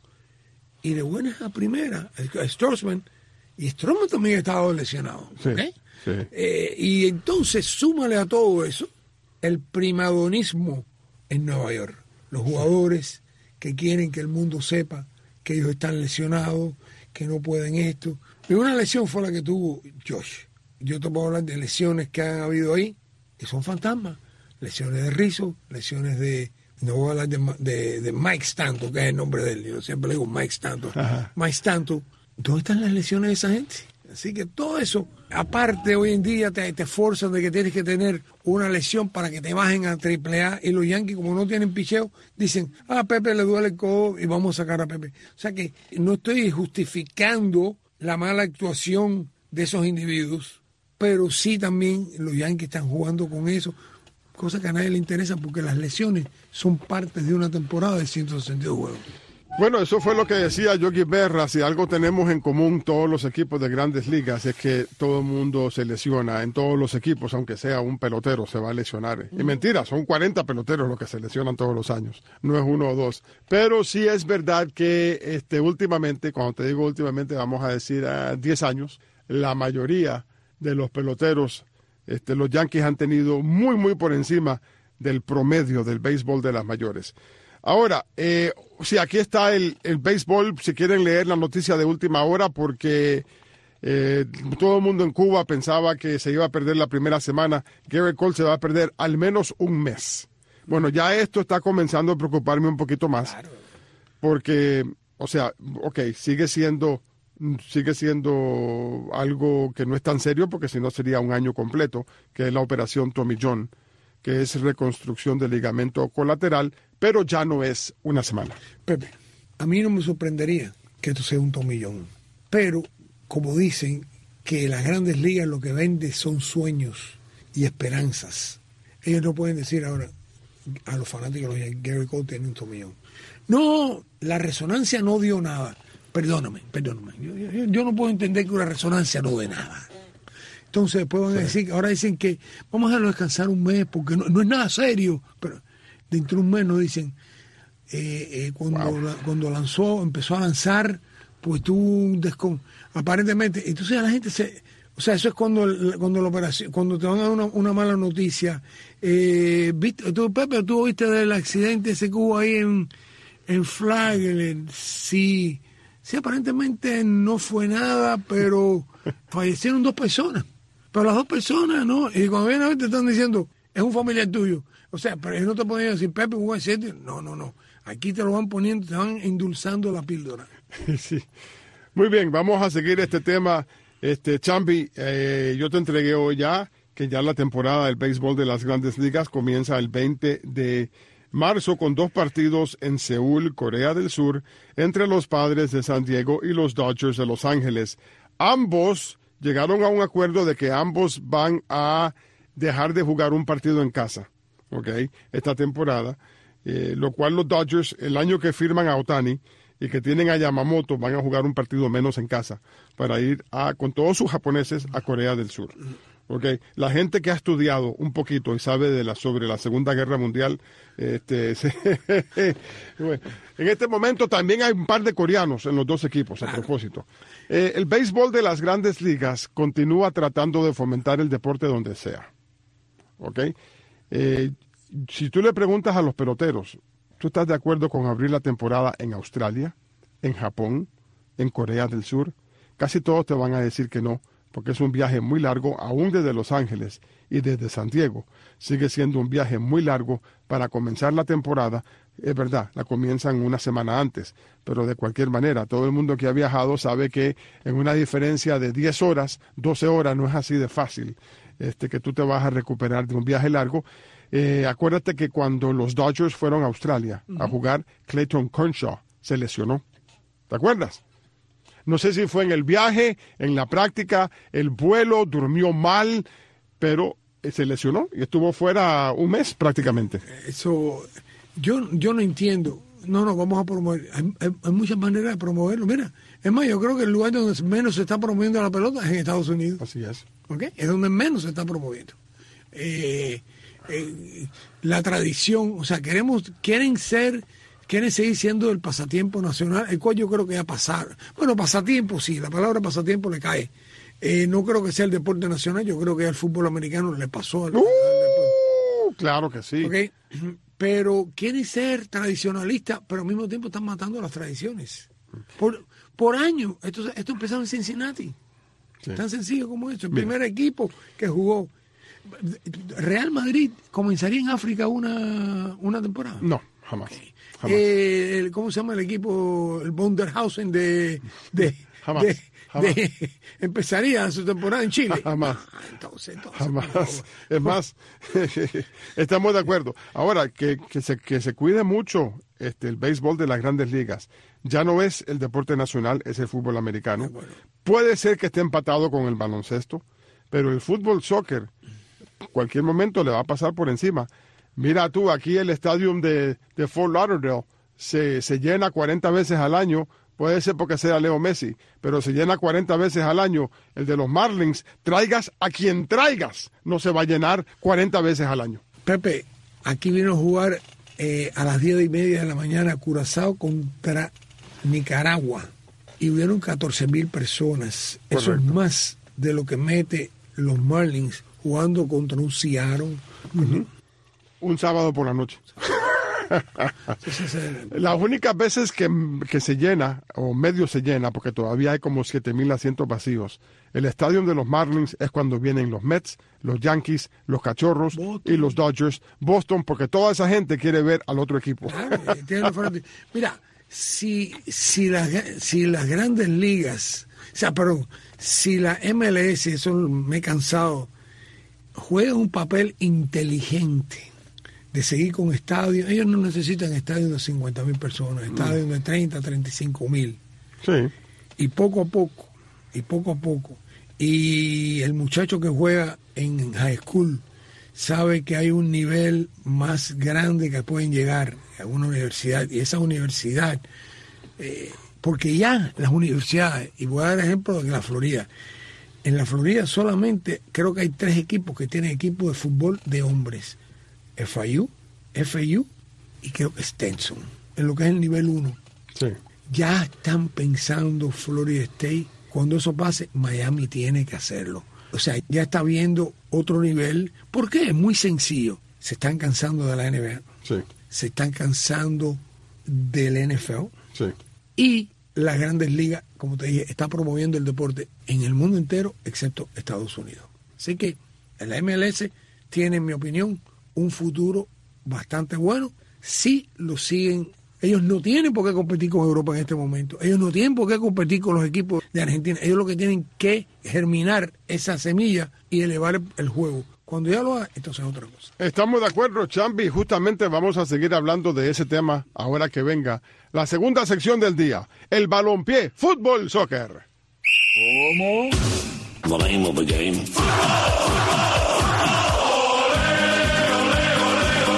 Speaker 5: y de buenas a primera, a Strosman, y Strosman también ha estado lesionado.
Speaker 4: Sí.
Speaker 5: ¿Okay?
Speaker 4: Sí.
Speaker 5: Eh, y entonces súmale a todo eso el primadonismo en Nueva York. Los jugadores que quieren que el mundo sepa que ellos están lesionados, que no pueden esto. Y una lesión fue la que tuvo Josh. Yo te puedo hablar de lesiones que han habido ahí, que son fantasmas. Lesiones de Rizzo, lesiones de... No voy a hablar de, de, de Mike Stanton, que es el nombre de él. Yo siempre le digo Mike Stanton. Ajá. Mike Stanton. ¿Dónde están las lesiones de esa gente? Así que todo eso, aparte hoy en día te, te forzan de que tienes que tener una lesión para que te bajen a triple A, y los Yankees, como no tienen picheo, dicen, ah, a Pepe le duele el codo y vamos a sacar a Pepe. O sea que no estoy justificando la mala actuación de esos individuos, pero sí también los Yankees están jugando con eso, cosa que a nadie le interesa porque las lesiones son parte de una temporada de ciento sesenta y dos juegos.
Speaker 4: Bueno, eso fue lo que decía Yogi Berra. Si algo tenemos en común todos los equipos de Grandes Ligas es que todo el mundo se lesiona en todos los equipos, aunque sea un pelotero se va a lesionar. Y mentira, son cuarenta peloteros los que se lesionan todos los años, no es uno o dos. Pero sí es verdad que este, últimamente, cuando te digo últimamente, vamos a decir a diez años, la mayoría de los peloteros, este, los Yankees han tenido muy, muy por encima del promedio del béisbol de las mayores. Ahora, eh, sí, aquí está el, el béisbol, si quieren leer la noticia de última hora, porque eh, todo el mundo en Cuba pensaba que se iba a perder la primera semana. Gerrit Cole se va a perder al menos un mes. Bueno, ya esto está comenzando a preocuparme un poquito más, porque, o sea, ok, sigue siendo, sigue siendo algo que no es tan serio, porque si no sería un año completo, que es la operación Tommy John, que es reconstrucción del ligamento colateral, pero ya no es una semana.
Speaker 5: Pepe, a mí no me sorprendería que esto sea un tomillón, pero como dicen que las Grandes Ligas lo que vende son sueños y esperanzas, ellos no pueden decir ahora a los fanáticos que Gerrit Cole tiene un tomillón. No, la resonancia no dio nada. Perdóname, perdóname. Yo, yo, yo no puedo entender que una resonancia no dé nada. Entonces después van a decir, ahora dicen que vamos a dejarlo descansar un mes porque no, no es nada serio, pero dentro de un mes nos dicen, eh, eh, cuando, wow. la, cuando lanzó, empezó a lanzar, pues tuvo un descon... Aparentemente, entonces a la gente se... O sea, eso es cuando, cuando la operación, cuando te van a dar una, una mala noticia. Eh, ¿viste, tú, Pepe, tú viste del accidente ese que hubo ahí en, en Flagler? Sí, sí, aparentemente no fue nada, pero fallecieron dos personas. Pero las dos personas, ¿no? Y cuando vienen a ver te están diciendo, es un familiar tuyo. O sea, pero ellos no te podían decir, Pepe, un accidente. No, no, no. Aquí te lo van poniendo, te van endulzando la píldora.
Speaker 4: Sí. Muy bien, vamos a seguir este tema. Este, Chambi, eh, yo te entregué hoy ya que ya la temporada del béisbol de las Grandes Ligas comienza el veinte de marzo con dos partidos en Seúl, Corea del Sur, entre los Padres de San Diego y los Dodgers de Los Ángeles. Ambos llegaron a un acuerdo de que ambos van a dejar de jugar un partido en casa. okay, esta temporada, eh, lo cual los Dodgers, el año que firman a Ohtani y que tienen a Yamamoto, van a jugar un partido menos en casa para ir a, con todos sus japoneses a Corea del Sur. Okay. La gente que ha estudiado un poquito y sabe de la, sobre la Segunda Guerra Mundial, este, se, bueno, en este momento también hay un par de coreanos en los dos equipos, a propósito. Eh, el béisbol de las grandes ligas continúa tratando de fomentar el deporte donde sea. Okay. Eh, si tú le preguntas a los peloteros, ¿tú estás de acuerdo con abrir la temporada en Australia, en Japón, en Corea del Sur? Casi todos te van a decir que no, porque es un viaje muy largo, aún desde Los Ángeles y desde San Diego. Sigue siendo un viaje muy largo para comenzar la temporada. Es verdad, la comienzan una semana antes, pero de cualquier manera, todo el mundo que ha viajado sabe que en una diferencia de diez horas, doce horas, no es así de fácil este, que tú te vas a recuperar de un viaje largo. Eh, acuérdate que cuando los Dodgers fueron a Australia uh-huh. a jugar, Clayton Kershaw se lesionó. ¿Te acuerdas? No sé si fue en el viaje, en la práctica, el vuelo, durmió mal, pero se lesionó y estuvo fuera un mes prácticamente.
Speaker 5: Eso, yo, yo no entiendo. No, no, vamos a promover. Hay, hay, hay muchas maneras de promoverlo. Mira, es más, yo creo que el lugar donde menos se está promoviendo la pelota es en Estados Unidos.
Speaker 4: Así es.
Speaker 5: ¿Okay? Es donde menos se está promoviendo. Eh, eh, la tradición, o sea, queremos, quieren ser... quieren seguir siendo el pasatiempo nacional, el cual yo creo que ya pasaron. Bueno, pasatiempo sí, la palabra pasatiempo le cae. Eh, no creo que sea el deporte nacional, yo creo que al fútbol americano le pasó al,
Speaker 4: uh,
Speaker 5: al deporte.
Speaker 4: Claro que sí.
Speaker 5: Okay. Pero quieren ser tradicionalistas, pero al mismo tiempo están matando las tradiciones. Por, por años, esto, esto empezó en Cincinnati. Sí. Tan sencillo como eso. El Mira. primer equipo que jugó. ¿Real Madrid comenzaría en África una, una temporada?
Speaker 4: No, jamás.
Speaker 5: Okay. Eh, el, ¿Cómo se llama el equipo? El Bonderhausen de, de,
Speaker 4: jamás,
Speaker 5: de,
Speaker 4: jamás.
Speaker 5: de empezaría su temporada en Chile.
Speaker 4: Jamás.
Speaker 5: Ah, entonces, entonces,
Speaker 4: jamás. Es más, estamos de acuerdo. Ahora, que, que, se, que se cuide mucho este, el béisbol de las grandes ligas. Ya no es el deporte nacional, es el fútbol americano. Bueno. Puede ser que esté empatado con el baloncesto, pero el fútbol soccer, cualquier momento le va a pasar por encima. Mira tú, aquí el estadio de, de Fort Lauderdale se, se llena cuarenta veces al año. Puede ser porque sea Leo Messi, pero se llena cuarenta veces al año. El de los Marlins, traigas a quien traigas, no se va a llenar cuarenta veces al año.
Speaker 5: Pepe, aquí vino a jugar eh, a las diez y media de la mañana Curazao contra Nicaragua y hubieron catorce mil personas. Correcto. Eso es más de lo que mete los Marlins jugando contra un Seattle.
Speaker 4: Uh-huh. Un sábado por la noche. Las únicas veces que, que se llena, o medio se llena, porque todavía hay como siete mil asientos vacíos, el estadio de los Marlins es cuando vienen los Mets, los Yankees, los Cachorros Boston. Y los Dodgers, Boston, porque toda esa gente quiere ver al otro equipo.
Speaker 5: Claro, mira, si, si, las, si las grandes ligas, o sea, perdón, si la M L S, eso me he cansado, juega un papel inteligente de seguir con estadios. Ellos no necesitan estadios de cincuenta mil personas, estadios de treinta, treinta y cinco mil.
Speaker 4: Sí.
Speaker 5: Y poco a poco, y poco a poco. Y el muchacho que juega en high school sabe que hay un nivel más grande que pueden llegar a una universidad. Y esa universidad, eh, porque ya las universidades, y voy a dar ejemplo de la Florida, en la Florida solamente creo que hay tres equipos que tienen equipos de fútbol de hombres. F I U, F I U y creo que Stenson, en lo que es el nivel uno.
Speaker 4: Sí.
Speaker 5: Ya están pensando Florida State, cuando eso pase, Miami tiene que hacerlo. O sea, ya está viendo otro nivel. ¿Por qué? Es muy sencillo. Se están cansando de la N B A.
Speaker 4: Sí.
Speaker 5: Se están cansando del N F L.
Speaker 4: Sí.
Speaker 5: Y las grandes ligas, como te dije, está promoviendo el deporte en el mundo entero, excepto Estados Unidos. Así que la M L S tiene, en mi opinión, un futuro bastante bueno si lo siguen. Ellos no tienen por qué competir con Europa en este momento. Ellos no tienen por qué competir con los equipos de Argentina. Ellos lo que tienen que germinar esa semilla y elevar el, el juego. Cuando ya lo haga, entonces es otra cosa.
Speaker 4: Estamos de acuerdo, Chambi. Justamente vamos a seguir hablando de ese tema ahora que venga la segunda sección del día, el balompié, fútbol, soccer.
Speaker 3: ¿Cómo? The name of the game.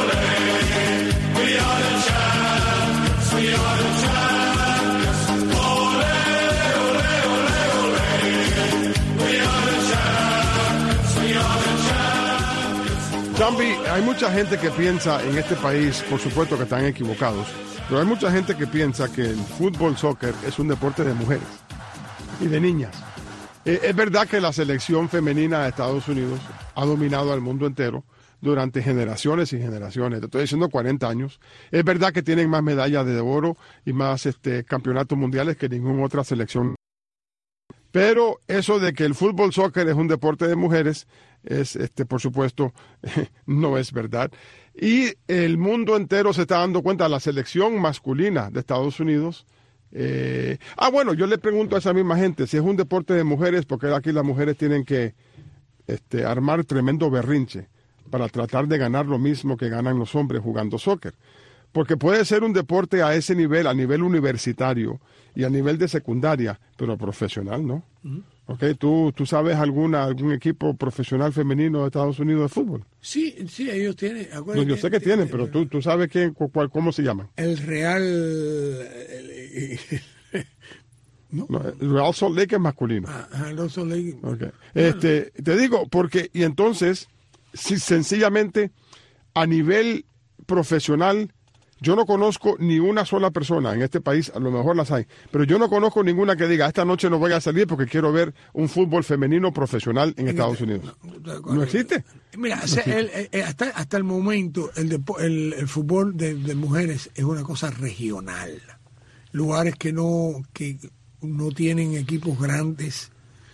Speaker 4: Chambi, hay mucha gente que piensa en este país, por supuesto que están equivocados, pero hay mucha gente que piensa que el fútbol, soccer, es un deporte de mujeres y de niñas. Eh, es verdad que la selección femenina de Estados Unidos ha dominado al mundo entero durante generaciones y generaciones, te estoy diciendo cuarenta años. Es verdad que tienen más medallas de oro y más este, campeonatos mundiales que ninguna otra selección. Pero eso de que el fútbol soccer es un deporte de mujeres, es, este, por supuesto, no es verdad. Y el mundo entero se está dando cuenta, la selección masculina de Estados Unidos. Eh, ah, bueno, yo le pregunto a esa misma gente, si es un deporte de mujeres, porque aquí las mujeres tienen que este, armar tremendo berrinche para tratar de ganar lo mismo que ganan los hombres jugando soccer. Porque puede ser un deporte a ese nivel, a nivel universitario y a nivel de secundaria, pero profesional, ¿no? Uh-huh. Okay, ¿tú, ¿tú sabes alguna, algún equipo profesional femenino de Estados Unidos de fútbol?
Speaker 5: Sí, sí, ellos tienen.
Speaker 4: No, yo sé que tienen, pero tú, tú sabes quién, cuál, cómo se llaman.
Speaker 5: El Real... El,
Speaker 4: ¿no? No, el Real Salt Lake es masculino.
Speaker 5: Ah, el Real Salt Lake.
Speaker 4: Okay. Este, te digo, porque, y entonces, si sencillamente, a nivel profesional, yo no conozco ni una sola persona en este país, a lo mejor las hay, pero yo no conozco ninguna que diga, esta noche no voy a salir porque quiero ver un fútbol femenino profesional en, en Estados este, Unidos. No, no, ¿No existe?
Speaker 5: Mira,
Speaker 4: no
Speaker 5: o sea,
Speaker 4: existe.
Speaker 5: El, el, hasta, hasta el momento el, depo, el, el fútbol de, de mujeres es una cosa regional. Lugares que no, que no tienen equipos grandes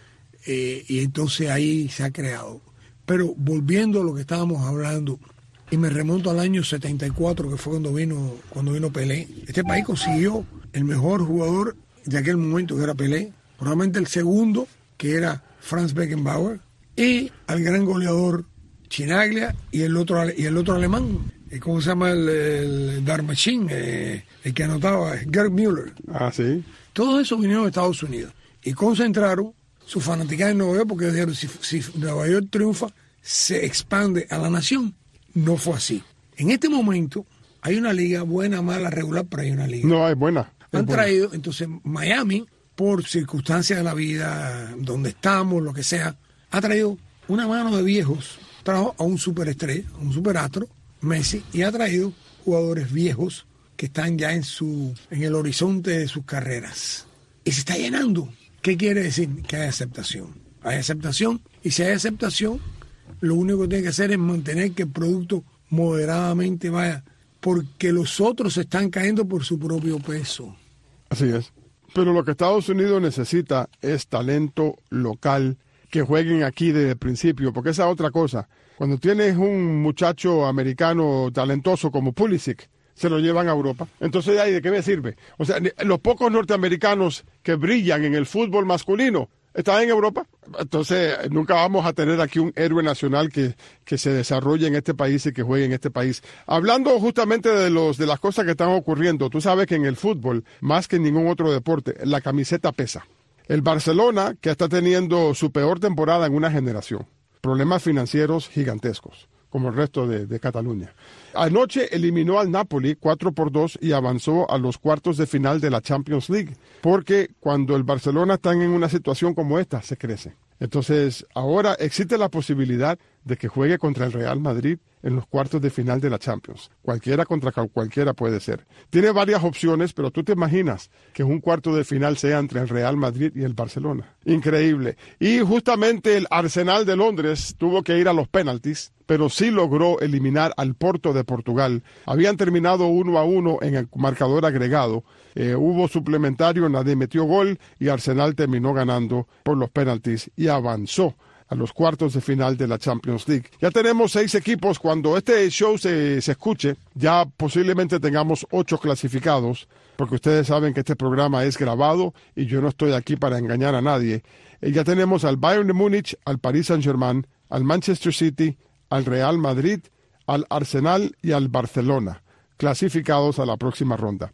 Speaker 5: eh, y entonces ahí se ha creado. Pero volviendo a lo que estábamos hablando, y me remonto al año setenta y cuatro, que fue cuando vino cuando vino Pelé. Este país consiguió el mejor jugador de aquel momento, que era Pelé, probablemente el segundo, que era Franz Beckenbauer, y al gran goleador Chinaglia y el otro y el otro alemán, ¿cómo se llama? El, el Darmachin, eh, el que anotaba, Gerd Müller.
Speaker 4: Ah, sí.
Speaker 5: Todos esos vinieron de Estados Unidos y concentraron su fanaticada en Nueva York, porque dijeron, si, si Nueva York triunfa, se expande a la nación. No fue así. En este momento hay una liga buena, mala, regular, pero hay una liga.
Speaker 4: No, es buena. Es
Speaker 5: Han
Speaker 4: buena.
Speaker 5: traído, entonces Miami, por circunstancias de la vida, donde estamos, lo que sea, ha traído una mano de viejos. Trajo a un superestrella, a un superastro, Messi, y ha traído jugadores viejos que están ya en su en el horizonte de sus carreras. Y se está llenando. ¿Qué quiere decir? Que hay aceptación. Hay aceptación, y si hay aceptación, lo único que tiene que hacer es mantener que el producto moderadamente vaya, porque los otros se están cayendo por su propio peso.
Speaker 4: Así es. Pero lo que Estados Unidos necesita es talento local que jueguen aquí desde el principio, porque esa es otra cosa. Cuando tienes un muchacho americano talentoso como Pulisic, se lo llevan a Europa. Entonces, ¿de qué me sirve? O sea, los pocos norteamericanos que brillan en el fútbol masculino están en Europa. Entonces, nunca vamos a tener aquí un héroe nacional que, que se desarrolle en este país y que juegue en este país. Hablando justamente de los de las cosas que están ocurriendo, tú sabes que en el fútbol, más que en ningún otro deporte, la camiseta pesa. El Barcelona, que está teniendo su peor temporada en una generación, problemas financieros gigantescos, como el resto de, de Cataluña. Anoche eliminó al Napoli cuatro por dos y avanzó a los cuartos de final de la Champions League, porque cuando el Barcelona está en una situación como esta, se crece. Entonces, ahora existe la posibilidad de que juegue contra el Real Madrid en los cuartos de final de la Champions. Cualquiera contra cualquiera puede ser. Tiene varias opciones, pero tú te imaginas que un cuarto de final sea entre el Real Madrid y el Barcelona. Increíble. Y justamente el Arsenal de Londres tuvo que ir a los penaltis, pero sí logró eliminar al Porto de Portugal. Habían terminado uno a uno en el marcador agregado. Eh, hubo suplementario, nadie metió gol y Arsenal terminó ganando por los penaltis y avanzó a los cuartos de final de la Champions League. Ya tenemos seis equipos. Cuando este show se, se escuche, ya posiblemente tengamos ocho clasificados, porque ustedes saben que este programa es grabado y yo no estoy aquí para engañar a nadie. Eh, ya tenemos al Bayern de Múnich, al Paris Saint-Germain, al Manchester City, al Real Madrid, al Arsenal y al Barcelona, clasificados a la próxima ronda.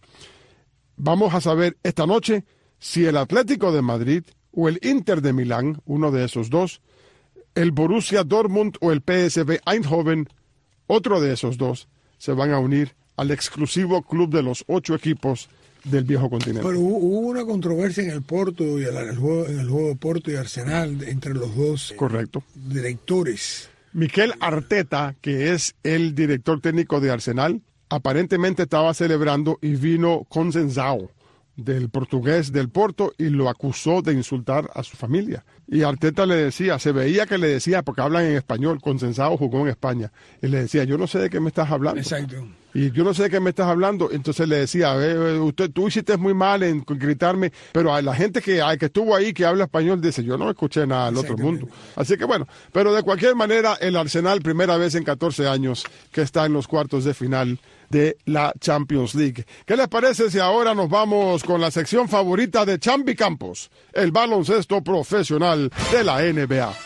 Speaker 4: Vamos a saber esta noche si el Atlético de Madrid o el Inter de Milán, uno de esos dos, el Borussia Dortmund o el P S V Eindhoven, otro de esos dos, se van a unir al exclusivo club de los ocho equipos del viejo continente.
Speaker 5: Pero hubo, hubo una controversia en el Porto y el, el juego, en el juego de Porto y Arsenal entre los dos.
Speaker 4: Correcto.
Speaker 5: Directores.
Speaker 4: Mikel Arteta, que es el director técnico de Arsenal, aparentemente estaba celebrando y vino Conceição, del portugués del Porto, y lo acusó de insultar a su familia. Y Arteta le decía, se veía que le decía, porque hablan en español, Conceição jugó en España, y le decía, yo no sé de qué me estás hablando.
Speaker 5: Exacto.
Speaker 4: Y yo no sé de qué me estás hablando. Entonces le decía, eh, usted, tú hiciste muy mal en gritarme, pero a la gente que, que estuvo ahí, que habla español, dice, yo no escuché nada al otro mundo. Así que bueno, pero de cualquier manera, el Arsenal, primera vez en catorce años, que está en los cuartos de final de la Champions League. ¿Qué les parece si ahora nos vamos con la sección favorita de Chambi Campos, el baloncesto profesional de la N B A?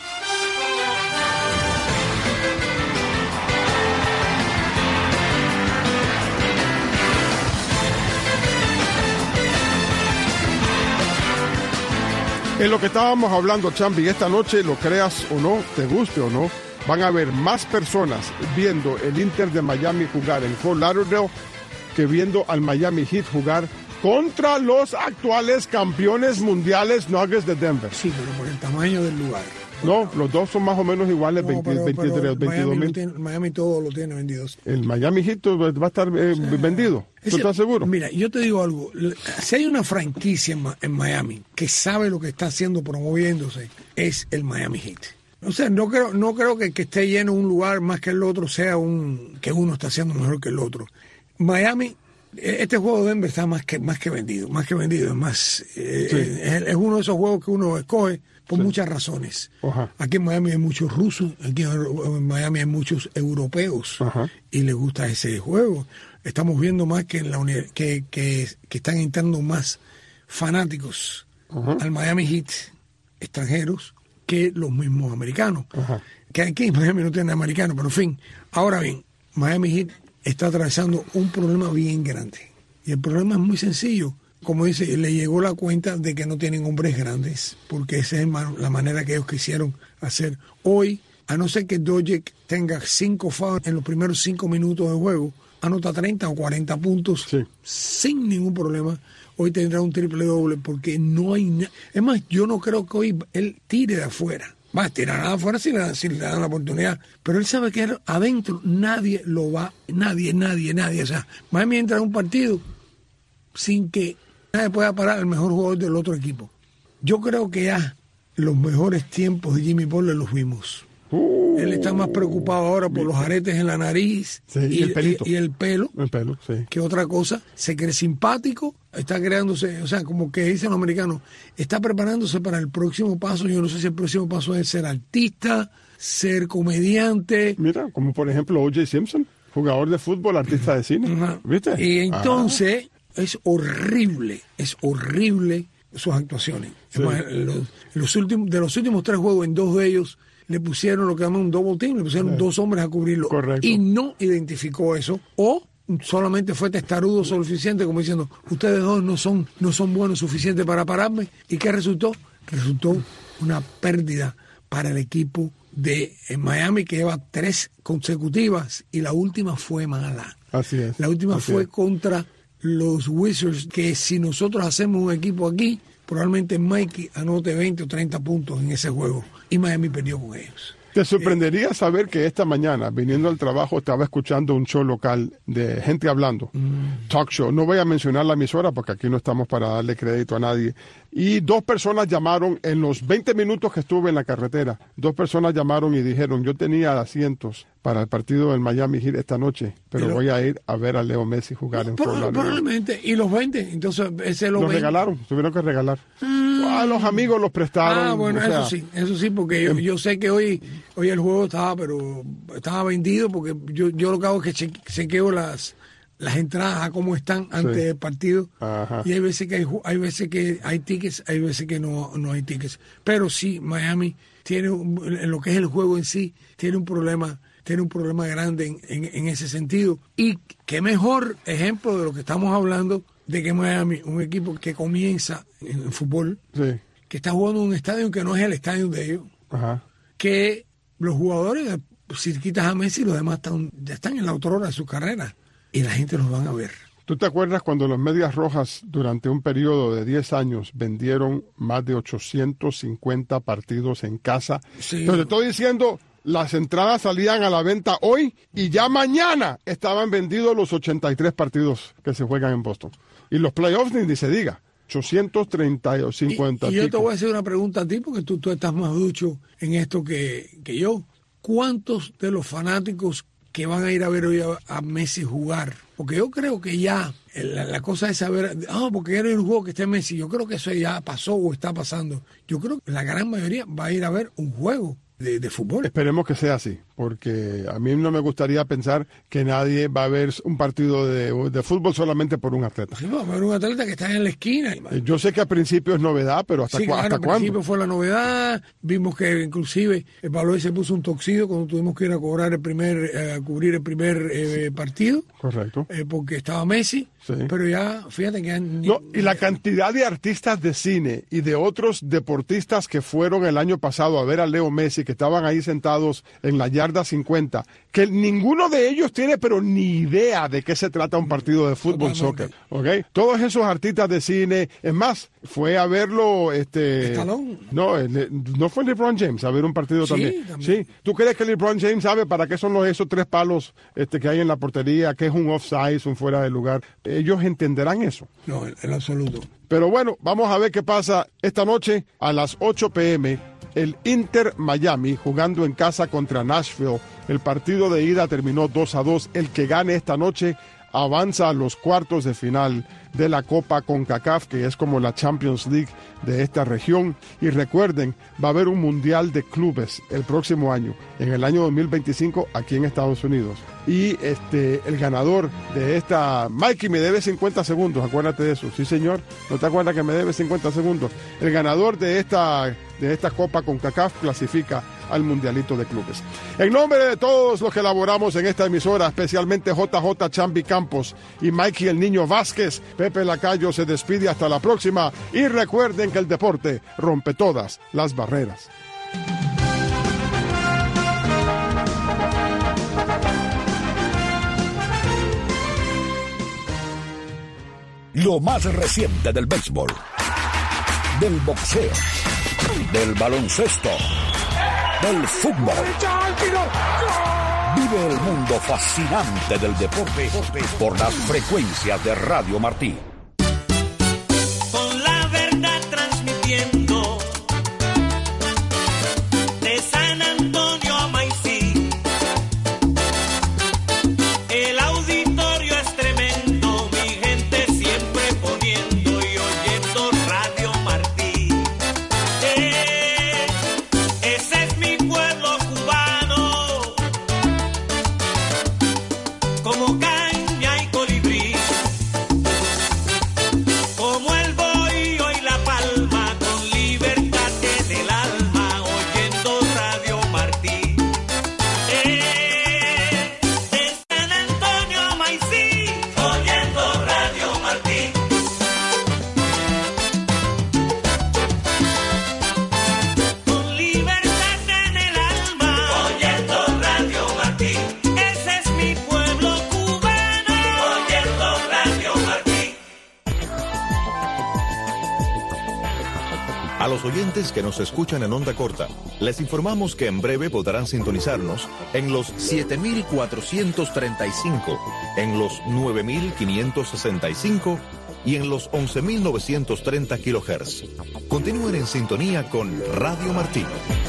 Speaker 4: En lo que estábamos hablando, Chambi, esta noche, lo creas o no, te guste o no, van a haber más personas viendo el Inter de Miami jugar en Fort Lauderdale que viendo al Miami Heat jugar contra los actuales campeones mundiales Nuggets de Denver.
Speaker 5: Sí, pero por el tamaño del lugar.
Speaker 4: No, los dos son más o menos iguales,
Speaker 5: No,
Speaker 4: veinte,
Speaker 5: pero,
Speaker 4: veintitrés,
Speaker 5: pero
Speaker 4: veintidós mil.
Speaker 5: Miami, Miami todo lo tiene vendido.
Speaker 4: El Miami Heat va a estar eh, sí. vendido. ¿Tú
Speaker 5: Ese,
Speaker 4: estás seguro?
Speaker 5: Mira, yo te digo algo. Si hay una franquicia en, en Miami que sabe lo que está haciendo, promoviéndose, es el Miami Heat. O sea, no creo, no creo que, que esté lleno un lugar más que el otro sea un que uno está haciendo mejor que el otro. Miami, este juego de Denver está más que más que vendido, más que vendido, es más, eh, sí. es, es uno de esos juegos que uno escoge por sí. muchas razones. Ajá. Aquí en Miami hay muchos rusos, aquí en Miami hay muchos europeos. Ajá. Y les gusta ese juego. Estamos viendo más que en la uni- que, que, que están entrando más fanáticos Ajá. al Miami Heat extranjeros que los mismos americanos. Ajá. Que aquí en Miami no tienen americanos, pero en fin. Ahora bien, Miami Heat está atravesando un problema bien grande. Y el problema es muy sencillo. Como dice, le llegó la cuenta de que no tienen hombres grandes, porque esa es la manera que ellos quisieron hacer. Hoy, a no ser que Dojic tenga cinco fouls en los primeros cinco minutos de juego, anota treinta o cuarenta puntos sí. sin ningún problema. Hoy tendrá un triple doble porque no hay nada. Es más, yo no creo que hoy él tire de afuera. Va a tirar de afuera si le, si le dan la oportunidad. Pero él sabe que adentro nadie lo va, nadie, nadie, nadie. O sea, Miami entra en un partido sin que nadie pueda parar al mejor jugador del otro equipo. Yo creo que ya los mejores tiempos de Jimmy Butler los vimos. Uh, Él está más preocupado ahora por los aretes en la nariz
Speaker 4: sí, y, y, el pelito.
Speaker 5: Y, y el pelo,
Speaker 4: el pelo sí.
Speaker 5: que otra cosa. Se cree simpático, está creándose, o sea, como que dicen los americanos, está preparándose para el próximo paso. Yo no sé si el próximo paso es ser artista, ser comediante.
Speaker 4: Mira, como por ejemplo O J Simpson, jugador de fútbol, artista de cine. Uh-huh. ¿Viste?
Speaker 5: Y entonces ah. es horrible, es horrible sus actuaciones. Sí. Además, los, los últimos, de los últimos tres juegos, en dos de ellos le pusieron lo que llaman un double team, le pusieron sí. dos hombres a cubrirlo.
Speaker 4: Correcto.
Speaker 5: Y no identificó eso. O solamente fue testarudo suficiente, como diciendo, ustedes dos no son, no son buenos suficientes para pararme. ¿Y qué resultó? Resultó una pérdida para el equipo de Miami, que lleva tres consecutivas, y la última fue mala.
Speaker 4: Así es.
Speaker 5: La última
Speaker 4: Así
Speaker 5: fue
Speaker 4: es.
Speaker 5: contra los Wizards, que si nosotros hacemos un equipo aquí, probablemente Mikey anote veinte o treinta puntos en ese juego. Y Miami perdió con ellos.
Speaker 4: Te sorprendería eh, saber que esta mañana, viniendo al trabajo, estaba escuchando un show local de gente hablando, mm. talk show. No voy a mencionar la emisora porque aquí no estamos para darle crédito a nadie. Y dos personas llamaron en los veinte minutos que estuve en la carretera. Dos personas llamaron y dijeron, yo tenía asientos para el partido del Miami Heat esta noche, pero, pero voy a ir a ver a Leo Messi jugar en Fort Lauderdale.
Speaker 5: Probablemente, y los veinte, entonces ese lo
Speaker 4: Los
Speaker 5: veinte.
Speaker 4: regalaron, tuvieron que regalar. Mm. A los amigos los prestaron.
Speaker 5: Ah, bueno,
Speaker 4: o sea,
Speaker 5: eso sí, eso sí, porque yo, yo sé que hoy hoy el juego estaba, pero estaba vendido, porque yo, yo lo que hago es que chequeo las las entradas a cómo están antes sí. del partido. Ajá. Y hay veces que hay, hay veces que hay tickets, hay veces que no, no hay tickets. Pero sí, Miami tiene, en lo que es el juego en sí, tiene un problema, tiene un problema grande en, en, en ese sentido. Y qué mejor ejemplo de lo que estamos hablando, de que Miami, un equipo que comienza en el fútbol, sí. que está jugando en un estadio que no es el estadio de ellos, Ajá. que los jugadores, si quitas a Messi, los demás están, ya están en la otra hora de su carrera. Y la gente los van a ver.
Speaker 4: ¿Tú te acuerdas cuando los Medias Rojas durante un periodo de diez años vendieron más de ochocientos cincuenta partidos en casa?
Speaker 5: Sí.
Speaker 4: Pero te estoy diciendo las entradas salían a la venta hoy y ya mañana estaban vendidos los ochenta y tres partidos que se juegan en Boston. Y los playoffs ni se diga. ochocientos treinta o cincuenta.
Speaker 5: Y, y yo te voy a hacer una pregunta a ti, porque tú, tú estás más ducho en esto que, que yo. ¿Cuántos de los fanáticos que van a ir a ver hoy a, a Messi jugar? Porque yo creo que ya la, la cosa es saber, ah, oh, porque era un juego que esté Messi. Yo creo que eso ya pasó o está pasando. Yo creo que la gran mayoría va a ir a ver un juego de, de fútbol.
Speaker 4: Esperemos que sea así, porque a mí no me gustaría pensar que nadie va a ver un partido de, de fútbol solamente por un atleta.
Speaker 5: Sí, va a ver un atleta que está en la esquina.
Speaker 4: Yo sé que al principio es novedad, pero ¿hasta,
Speaker 5: sí,
Speaker 4: cu
Speaker 5: claro,
Speaker 4: ¿hasta
Speaker 5: al
Speaker 4: cuándo? Al principio
Speaker 5: fue la novedad. Vimos que inclusive el Baloy se puso un toxido cuando tuvimos que ir a cobrar el primer, eh, a cubrir el primer eh, partido.
Speaker 4: Correcto.
Speaker 5: Eh, porque estaba Messi. Sí. Pero ya, fíjate que... Han...
Speaker 4: No, y la cantidad de artistas de cine y de otros deportistas que fueron el año pasado a ver a Leo Messi, que estaban ahí sentados en la yarda cincuenta, que ninguno de ellos tiene pero ni idea de qué se trata un partido de fútbol, soccer, ¿ok? Todos esos artistas de cine, es más, fue a verlo, este...
Speaker 5: Stallone.
Speaker 4: No, no fue LeBron James a ver un partido
Speaker 5: sí,
Speaker 4: también.
Speaker 5: también.
Speaker 4: Sí, ¿tú crees que LeBron James sabe para qué son los, esos tres palos este, que hay en la portería, qué es un offside, un fuera de lugar? Ellos entenderán eso.
Speaker 5: No, en, en absoluto.
Speaker 4: Pero bueno, vamos a ver qué pasa esta noche a las ocho pe eme. El Inter Miami jugando en casa contra Nashville. El partido de ida terminó dos a dos. El que gane esta noche avanza a los cuartos de final de la Copa CONCACAF, que es como la Champions League de esta región. Y recuerden, va a haber un Mundial de Clubes el próximo año, en el año dos mil veinticinco, aquí en Estados Unidos. Y este el ganador de esta... Mikey, me debe cincuenta segundos, acuérdate de eso. Sí, señor, ¿no te acuerdas que me debe cincuenta segundos? El ganador de esta, de esta Copa CONCACAF clasifica al Mundialito de Clubes. En nombre de todos los que elaboramos en esta emisora, especialmente J J Chambi Campos y Mikey el Niño Vázquez, Pepe Lacayo se despide hasta la próxima. Y recuerden que el deporte rompe todas las barreras.
Speaker 2: Lo más reciente del béisbol, del boxeo, del baloncesto, del fútbol. Vive el mundo fascinante del deporte por las frecuencias de Radio Martí.
Speaker 7: Con la verdad transmitiendo de San Antonio a Maicí. El auditorio es tremendo, mi gente siempre poniendo y oyendo Radio Martí. Eh, ese es mi pueblo cubano, como caña y colibrí, como el bohío y la palma, con libertad en el alma, oyendo Radio Martí. Eh, de San Antonio a Maicí, oyendo Radio Martí. Con libertad en el alma, oyendo Radio Martí. Ese es mi pueblo cubano, oyendo Radio Martí.
Speaker 6: A los oyentes que nos escuchan en onda corta, les informamos que en breve podrán sintonizarnos en los siete mil cuatrocientos treinta y cinco, en los nueve mil quinientos sesenta y cinco y en los once mil novecientos treinta kilohertz. Continúen en sintonía con Radio Martí.